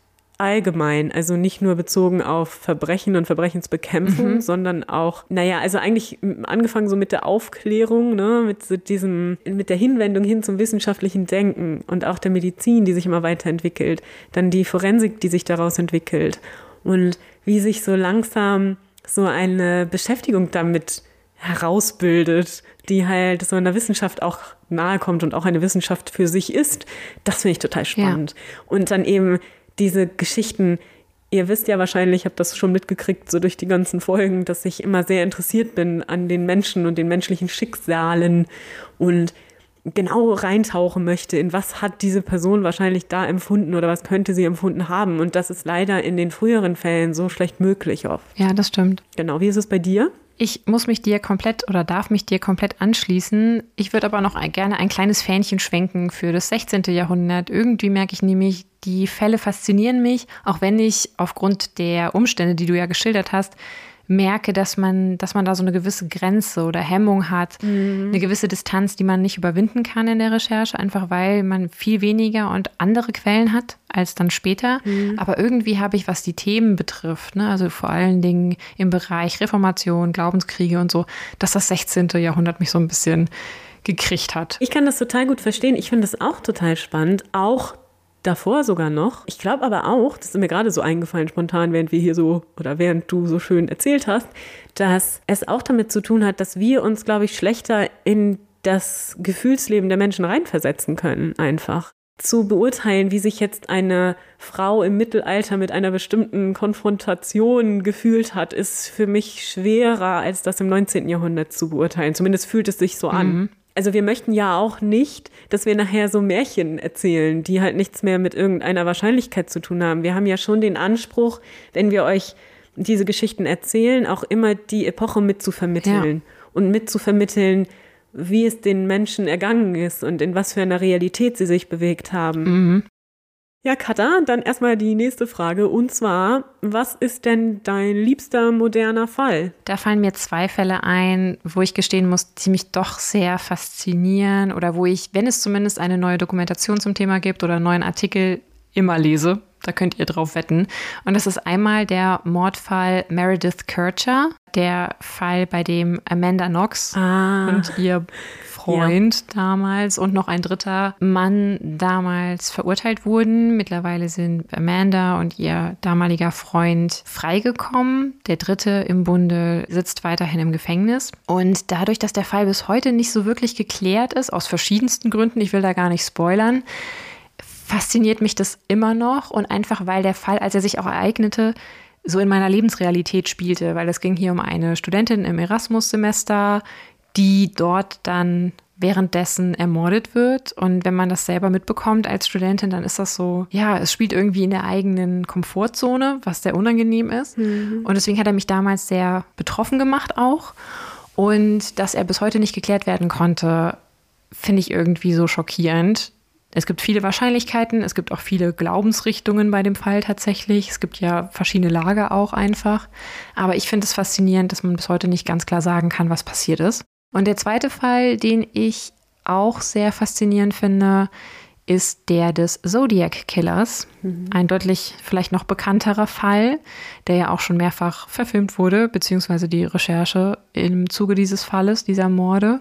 allgemein, also nicht nur bezogen auf Verbrechen und Verbrechensbekämpfung, Mhm. sondern auch, naja, also eigentlich angefangen so mit der Aufklärung, ne, mit so diesem, mit der Hinwendung hin zum wissenschaftlichen Denken und auch der Medizin, die sich immer weiterentwickelt, dann die Forensik, die sich daraus entwickelt und wie sich so langsam so eine Beschäftigung damit herausbildet, die halt so in der Wissenschaft auch nahe kommt und auch eine Wissenschaft für sich ist. Das finde ich total spannend. Ja. Und dann eben diese Geschichten, ihr wisst ja wahrscheinlich, ich habe das schon mitgekriegt, so durch die ganzen Folgen, dass ich immer sehr interessiert bin an den Menschen und den menschlichen Schicksalen und genau reintauchen möchte, in was hat diese Person wahrscheinlich da empfunden oder was könnte sie empfunden haben. Und das ist leider in den früheren Fällen so schlecht möglich oft. Ja, das stimmt. Genau, wie ist es bei dir? Ich muss mich dir komplett oder darf mich dir komplett anschließen. Ich würde aber noch ein, gerne ein kleines Fähnchen schwenken für das sechzehnte. Jahrhundert. Irgendwie merke ich nämlich, die Fälle faszinieren mich, auch wenn ich aufgrund der Umstände, die du ja geschildert hast, merke, dass man, dass man da so eine gewisse Grenze oder Hemmung hat, mhm. eine gewisse Distanz, die man nicht überwinden kann in der Recherche, einfach weil man viel weniger und andere Quellen hat als dann später. Mhm. Aber irgendwie habe ich, was die Themen betrifft, ne, also vor allen Dingen im Bereich Reformation, Glaubenskriege und so, dass das sechzehnte. Jahrhundert mich so ein bisschen gekriegt hat. Ich kann das total gut verstehen. Ich finde das auch total spannend, auch davor sogar noch. Ich glaube aber auch, das ist mir gerade so eingefallen spontan, während wir hier so oder während du so schön erzählt hast, dass es auch damit zu tun hat, dass wir uns, glaube ich, schlechter in das Gefühlsleben der Menschen reinversetzen können, einfach. Zu beurteilen, wie sich jetzt eine Frau im Mittelalter mit einer bestimmten Konfrontation gefühlt hat, ist für mich schwerer, als das im neunzehnten. Jahrhundert zu beurteilen. Zumindest fühlt es sich so an. Mhm. Also wir möchten ja auch nicht, dass wir nachher so Märchen erzählen, die halt nichts mehr mit irgendeiner Wahrscheinlichkeit zu tun haben. Wir haben ja schon den Anspruch, wenn wir euch diese Geschichten erzählen, auch immer die Epoche mitzuvermitteln. Ja. Und mitzuvermitteln, wie es den Menschen ergangen ist und in was für einer Realität sie sich bewegt haben. Mhm. Ja, Katha, dann erstmal die nächste Frage. Und zwar, was ist denn dein liebster moderner Fall? Da fallen mir zwei Fälle ein, wo ich gestehen muss, die mich doch sehr faszinieren oder wo ich, wenn es zumindest eine neue Dokumentation zum Thema gibt oder einen neuen Artikel, immer lese. Da könnt ihr drauf wetten. Und das ist einmal der Mordfall Meredith Kercher, der Fall, bei dem Amanda Knox ah. und ihr Freund ja. damals und noch ein dritter Mann damals verurteilt wurden. Mittlerweile sind Amanda und ihr damaliger Freund freigekommen. Der dritte im Bunde sitzt weiterhin im Gefängnis. Und dadurch, dass der Fall bis heute nicht so wirklich geklärt ist, aus verschiedensten Gründen, ich will da gar nicht spoilern, fasziniert mich das immer noch und einfach, weil der Fall, als er sich auch ereignete, so in meiner Lebensrealität spielte, weil es ging hier um eine Studentin im Erasmus-Semester, die dort dann währenddessen ermordet wird. Und wenn man das selber mitbekommt als Studentin, dann ist das so, ja, es spielt irgendwie in der eigenen Komfortzone, was sehr unangenehm ist. Mhm. Und deswegen hat er mich damals sehr betroffen gemacht auch. Und dass er bis heute nicht geklärt werden konnte, finde ich irgendwie so schockierend. Es gibt viele Wahrscheinlichkeiten, es gibt auch viele Glaubensrichtungen bei dem Fall tatsächlich. Es gibt ja verschiedene Lager auch einfach. Aber ich finde es faszinierend, dass man bis heute nicht ganz klar sagen kann, was passiert ist. Und der zweite Fall, den ich auch sehr faszinierend finde, ist der des Zodiac Killers. Mhm. Ein deutlich vielleicht noch bekannterer Fall, der ja auch schon mehrfach verfilmt wurde, beziehungsweise die Recherche im Zuge dieses Falles, dieser Morde.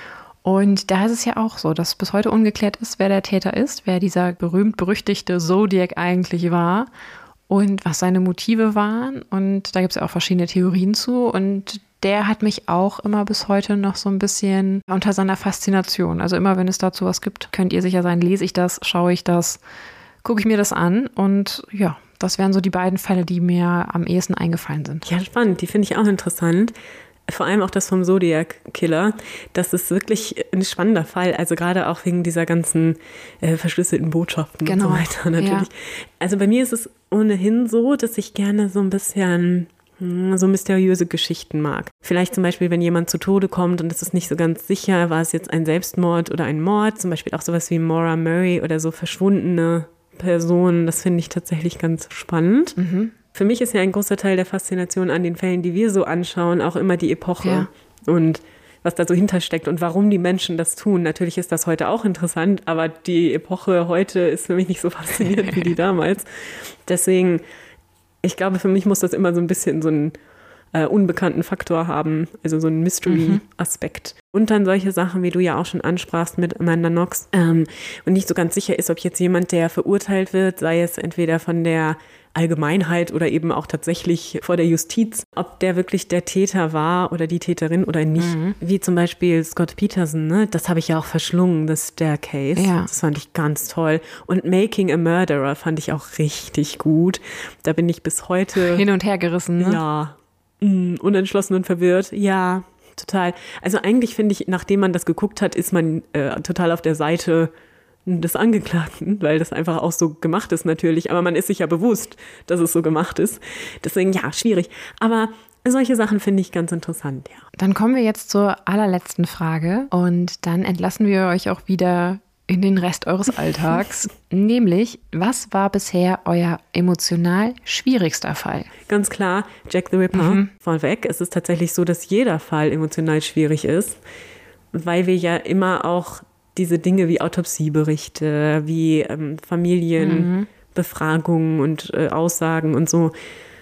Und da ist es ja auch so, dass bis heute ungeklärt ist, wer der Täter ist, wer dieser berühmt-berüchtigte Zodiac eigentlich war und was seine Motive waren. Und da gibt es ja auch verschiedene Theorien zu. Und der hat mich auch immer bis heute noch so ein bisschen unter seiner Faszination. Also immer, wenn es dazu was gibt, könnt ihr sicher sein, lese ich das, schaue ich das, gucke ich mir das an. Und ja, das wären so die beiden Fälle, die mir am ehesten eingefallen sind. Ja, spannend. Die finde ich auch interessant. Vor allem auch das vom Zodiac-Killer. Das ist wirklich ein spannender Fall. Also gerade auch wegen dieser ganzen äh, verschlüsselten Botschaften genau. und so weiter natürlich. Ja. Also bei mir ist es ohnehin so, dass ich gerne so ein bisschen hm, so mysteriöse Geschichten mag. Vielleicht zum Beispiel, wenn jemand zu Tode kommt und es ist nicht so ganz sicher, war es jetzt ein Selbstmord oder ein Mord. Zum Beispiel auch sowas wie Maura Murray oder so verschwundene Personen. Das finde ich tatsächlich ganz spannend. Mhm. Für mich ist ja ein großer Teil der Faszination an den Fällen, die wir so anschauen, auch immer die Epoche. Ja. Und was da so hintersteckt und warum die Menschen das tun. Natürlich ist das heute auch interessant, aber die Epoche heute ist für mich nicht so faszinierend wie die damals. Deswegen, ich glaube, für mich muss das immer so ein bisschen so einen äh, unbekannten Faktor haben, also so einen Mystery-Aspekt. Mhm. Und dann solche Sachen, wie du ja auch schon ansprachst mit Amanda Knox ähm, und nicht so ganz sicher ist, ob jetzt jemand, der verurteilt wird, sei es entweder von der Allgemeinheit oder eben auch tatsächlich vor der Justiz, ob der wirklich der Täter war oder die Täterin oder nicht. Mhm. Wie zum Beispiel Scott Peterson, ne? Das habe ich ja auch verschlungen, das Staircase. Ja. Das fand ich ganz toll. Und Making a Murderer fand ich auch richtig gut. Da bin ich bis heute hin und her gerissen, ne? Ja, mh, unentschlossen und verwirrt. Ja, total. Also eigentlich finde ich, nachdem man das geguckt hat, ist man äh, total auf der Seite des Angeklagten, weil das einfach auch so gemacht ist natürlich. Aber man ist sich ja bewusst, dass es so gemacht ist. Deswegen, ja, schwierig. Aber solche Sachen finde ich ganz interessant, ja. Dann kommen wir jetzt zur allerletzten Frage und dann entlassen wir euch auch wieder in den Rest eures Alltags. Nämlich, was war bisher euer emotional schwierigster Fall? Ganz klar, Jack the Ripper. Mhm. Vorweg, es ist tatsächlich so, dass jeder Fall emotional schwierig ist, weil wir ja immer auch diese Dinge wie Autopsieberichte, wie ähm, Familienbefragungen mhm. und äh, Aussagen und so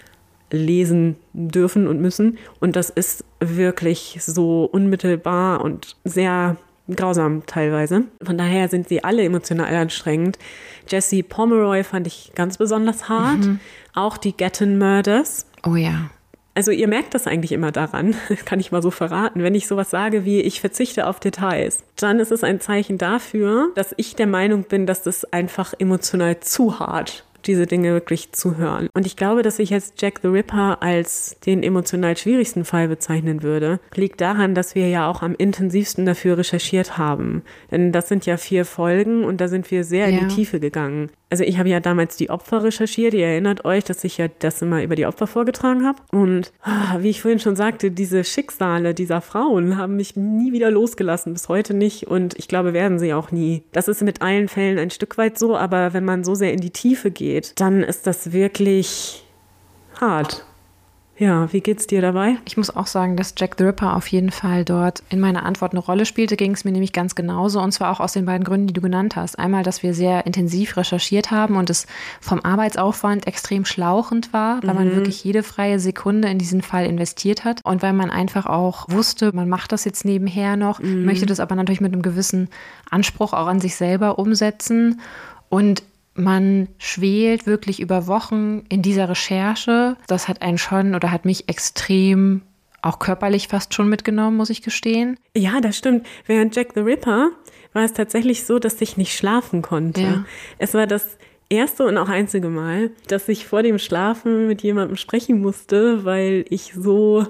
lesen dürfen und müssen. Und das ist wirklich so unmittelbar und sehr grausam teilweise. Von daher sind sie alle emotional anstrengend. Jesse Pomeroy fand ich ganz besonders hart. Mhm. Auch die Gatton Murders. Oh ja. Also ihr merkt das eigentlich immer daran, das kann ich mal so verraten, wenn ich sowas sage wie, ich verzichte auf Details, dann ist es ein Zeichen dafür, dass ich der Meinung bin, dass das einfach emotional zu hart diese Dinge wirklich zu hören. Und ich glaube, dass ich jetzt Jack the Ripper als den emotional schwierigsten Fall bezeichnen würde, liegt daran, dass wir ja auch am intensivsten dafür recherchiert haben. Denn das sind ja vier Folgen und da sind wir sehr ja. in die Tiefe gegangen. Also ich habe ja damals die Opfer recherchiert. Ihr erinnert euch, dass ich ja das immer über die Opfer vorgetragen habe. Und wie ich vorhin schon sagte, diese Schicksale dieser Frauen haben mich nie wieder losgelassen, bis heute nicht. Und ich glaube, werden sie auch nie. Das ist mit allen Fällen ein Stück weit so, aber wenn man so sehr in die Tiefe geht, dann ist das wirklich hart. Ja, wie geht's dir dabei? Ich muss auch sagen, dass Jack the Ripper auf jeden Fall dort in meiner Antwort eine Rolle spielte, ging es mir nämlich ganz genauso und zwar auch aus den beiden Gründen, die du genannt hast. Einmal, dass wir sehr intensiv recherchiert haben und es vom Arbeitsaufwand extrem schlauchend war, weil mhm. man wirklich jede freie Sekunde in diesen Fall investiert hat und weil man einfach auch wusste, man macht das jetzt nebenher noch, mhm. möchte das aber natürlich mit einem gewissen Anspruch auch an sich selber umsetzen und man schwelt wirklich über Wochen in dieser Recherche. Das hat einen schon oder hat mich extrem auch körperlich fast schon mitgenommen, muss ich gestehen. Ja, das stimmt. Während Jack the Ripper war es tatsächlich so, dass ich nicht schlafen konnte. Ja. Es war das erste und auch einzige Mal, dass ich vor dem Schlafen mit jemandem sprechen musste, weil ich so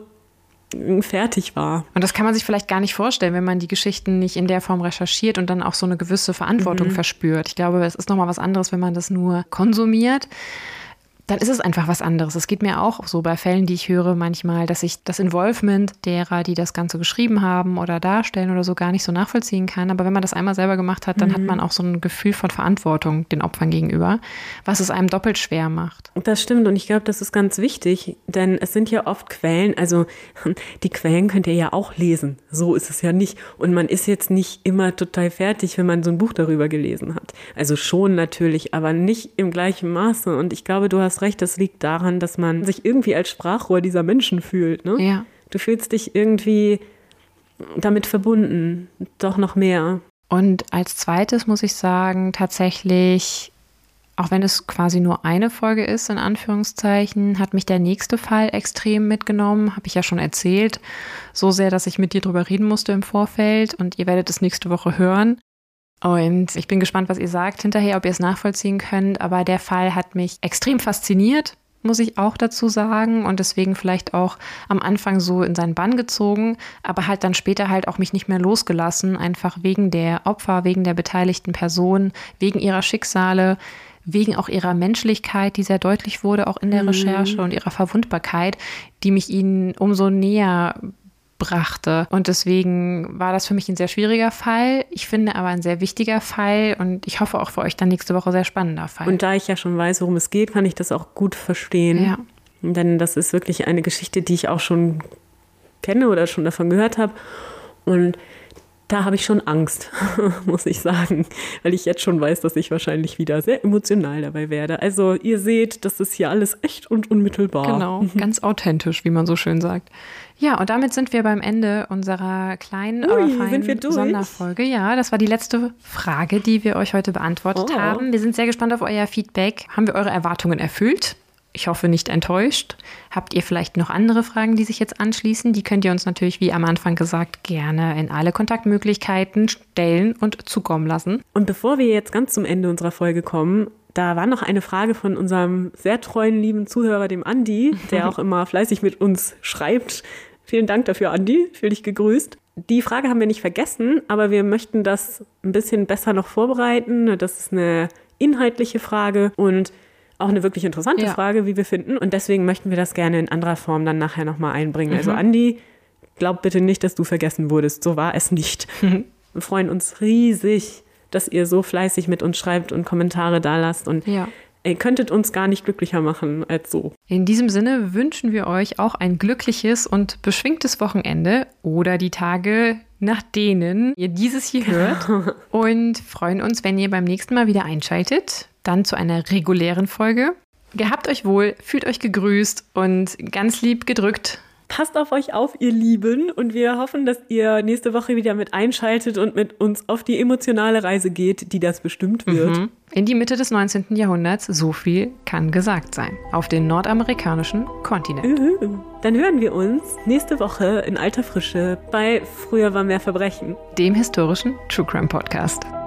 fertig war. Und das kann man sich vielleicht gar nicht vorstellen, wenn man die Geschichten nicht in der Form recherchiert und dann auch so eine gewisse Verantwortung mhm. verspürt. Ich glaube, es ist nochmal was anderes, wenn man das nur konsumiert. Dann ist es einfach was anderes. Es geht mir auch so bei Fällen, die ich höre manchmal, dass ich das Involvement derer, die das Ganze geschrieben haben oder darstellen oder so, gar nicht so nachvollziehen kann. Aber wenn man das einmal selber gemacht hat, dann mhm. hat man auch so ein Gefühl von Verantwortung den Opfern gegenüber, was es einem doppelt schwer macht. Das stimmt und ich glaube, das ist ganz wichtig, denn es sind ja oft Quellen, also die Quellen könnt ihr ja auch lesen. So ist es ja nicht. Und man ist jetzt nicht immer total fertig, wenn man so ein Buch darüber gelesen hat. Also schon natürlich, aber nicht im gleichen Maße. Und ich glaube, du hast recht, das liegt daran, dass man sich irgendwie als Sprachrohr dieser Menschen fühlt. Ne? Ja. Du fühlst dich irgendwie damit verbunden, doch noch mehr. Und als zweites muss ich sagen, tatsächlich, auch wenn es quasi nur eine Folge ist, in Anführungszeichen, hat mich der nächste Fall extrem mitgenommen, habe ich ja schon erzählt, so sehr, dass ich mit dir drüber reden musste im Vorfeld und ihr werdet es nächste Woche hören. Und ich bin gespannt, was ihr sagt hinterher, ob ihr es nachvollziehen könnt. Aber der Fall hat mich extrem fasziniert, muss ich auch dazu sagen. Und deswegen vielleicht auch am Anfang so in seinen Bann gezogen, aber halt dann später halt auch mich nicht mehr losgelassen. Einfach wegen der Opfer, wegen der beteiligten Personen, wegen ihrer Schicksale, wegen auch ihrer Menschlichkeit, die sehr deutlich wurde, auch in der mhm. Recherche und ihrer Verwundbarkeit, die mich ihnen umso näher brachte. Und deswegen war das für mich ein sehr schwieriger Fall. Ich finde aber ein sehr wichtiger Fall und ich hoffe auch für euch dann nächste Woche sehr spannender Fall. Und da ich ja schon weiß, worum es geht, kann ich das auch gut verstehen. Ja. Denn das ist wirklich eine Geschichte, die ich auch schon kenne oder schon davon gehört habe. Und da habe ich schon Angst, muss ich sagen, weil ich jetzt schon weiß, dass ich wahrscheinlich wieder sehr emotional dabei werde. Also ihr seht, das ist hier alles echt und unmittelbar. Genau, ganz authentisch, wie man so schön sagt. Ja, und damit sind wir beim Ende unserer kleinen, Ui, aber feinen sind wir durch? Sonderfolge. Ja, das war die letzte Frage, die wir euch heute beantwortet Oh. haben. Wir sind sehr gespannt auf euer Feedback. Haben wir eure Erwartungen erfüllt? Ich hoffe, nicht enttäuscht. Habt ihr vielleicht noch andere Fragen, die sich jetzt anschließen? Die könnt ihr uns natürlich, wie am Anfang gesagt, gerne in alle Kontaktmöglichkeiten stellen und zukommen lassen. Und bevor wir jetzt ganz zum Ende unserer Folge kommen, da war noch eine Frage von unserem sehr treuen, lieben Zuhörer, dem Andi, der auch immer fleißig mit uns schreibt. Vielen Dank dafür, Andi. Fühl dich gegrüßt. Die Frage haben wir nicht vergessen, aber wir möchten das ein bisschen besser noch vorbereiten. Das ist eine inhaltliche Frage und auch eine wirklich interessante Ja. Frage, wie wir finden. Und deswegen möchten wir das gerne in anderer Form dann nachher nochmal einbringen. Mhm. Also Andi, glaub bitte nicht, dass du vergessen wurdest. So war es nicht. Wir freuen uns riesig, dass ihr so fleißig mit uns schreibt und Kommentare da lasst. Und Ja. ihr könntet uns gar nicht glücklicher machen als so. In diesem Sinne wünschen wir euch auch ein glückliches und beschwingtes Wochenende oder die Tage, nach denen ihr dieses hier hört. Und freuen uns, wenn ihr beim nächsten Mal wieder einschaltet. Dann zu einer regulären Folge. Gehabt euch wohl, fühlt euch gegrüßt und ganz lieb gedrückt. Passt auf euch auf, ihr Lieben. Und wir hoffen, dass ihr nächste Woche wieder mit einschaltet und mit uns auf die emotionale Reise geht, die das bestimmt wird. Mhm. In die Mitte des neunzehnten Jahrhunderts, so viel kann gesagt sein. Auf den nordamerikanischen Kontinent. Mhm. Dann hören wir uns nächste Woche in alter Frische bei Früher war mehr Verbrechen. Dem historischen True Crime Podcast.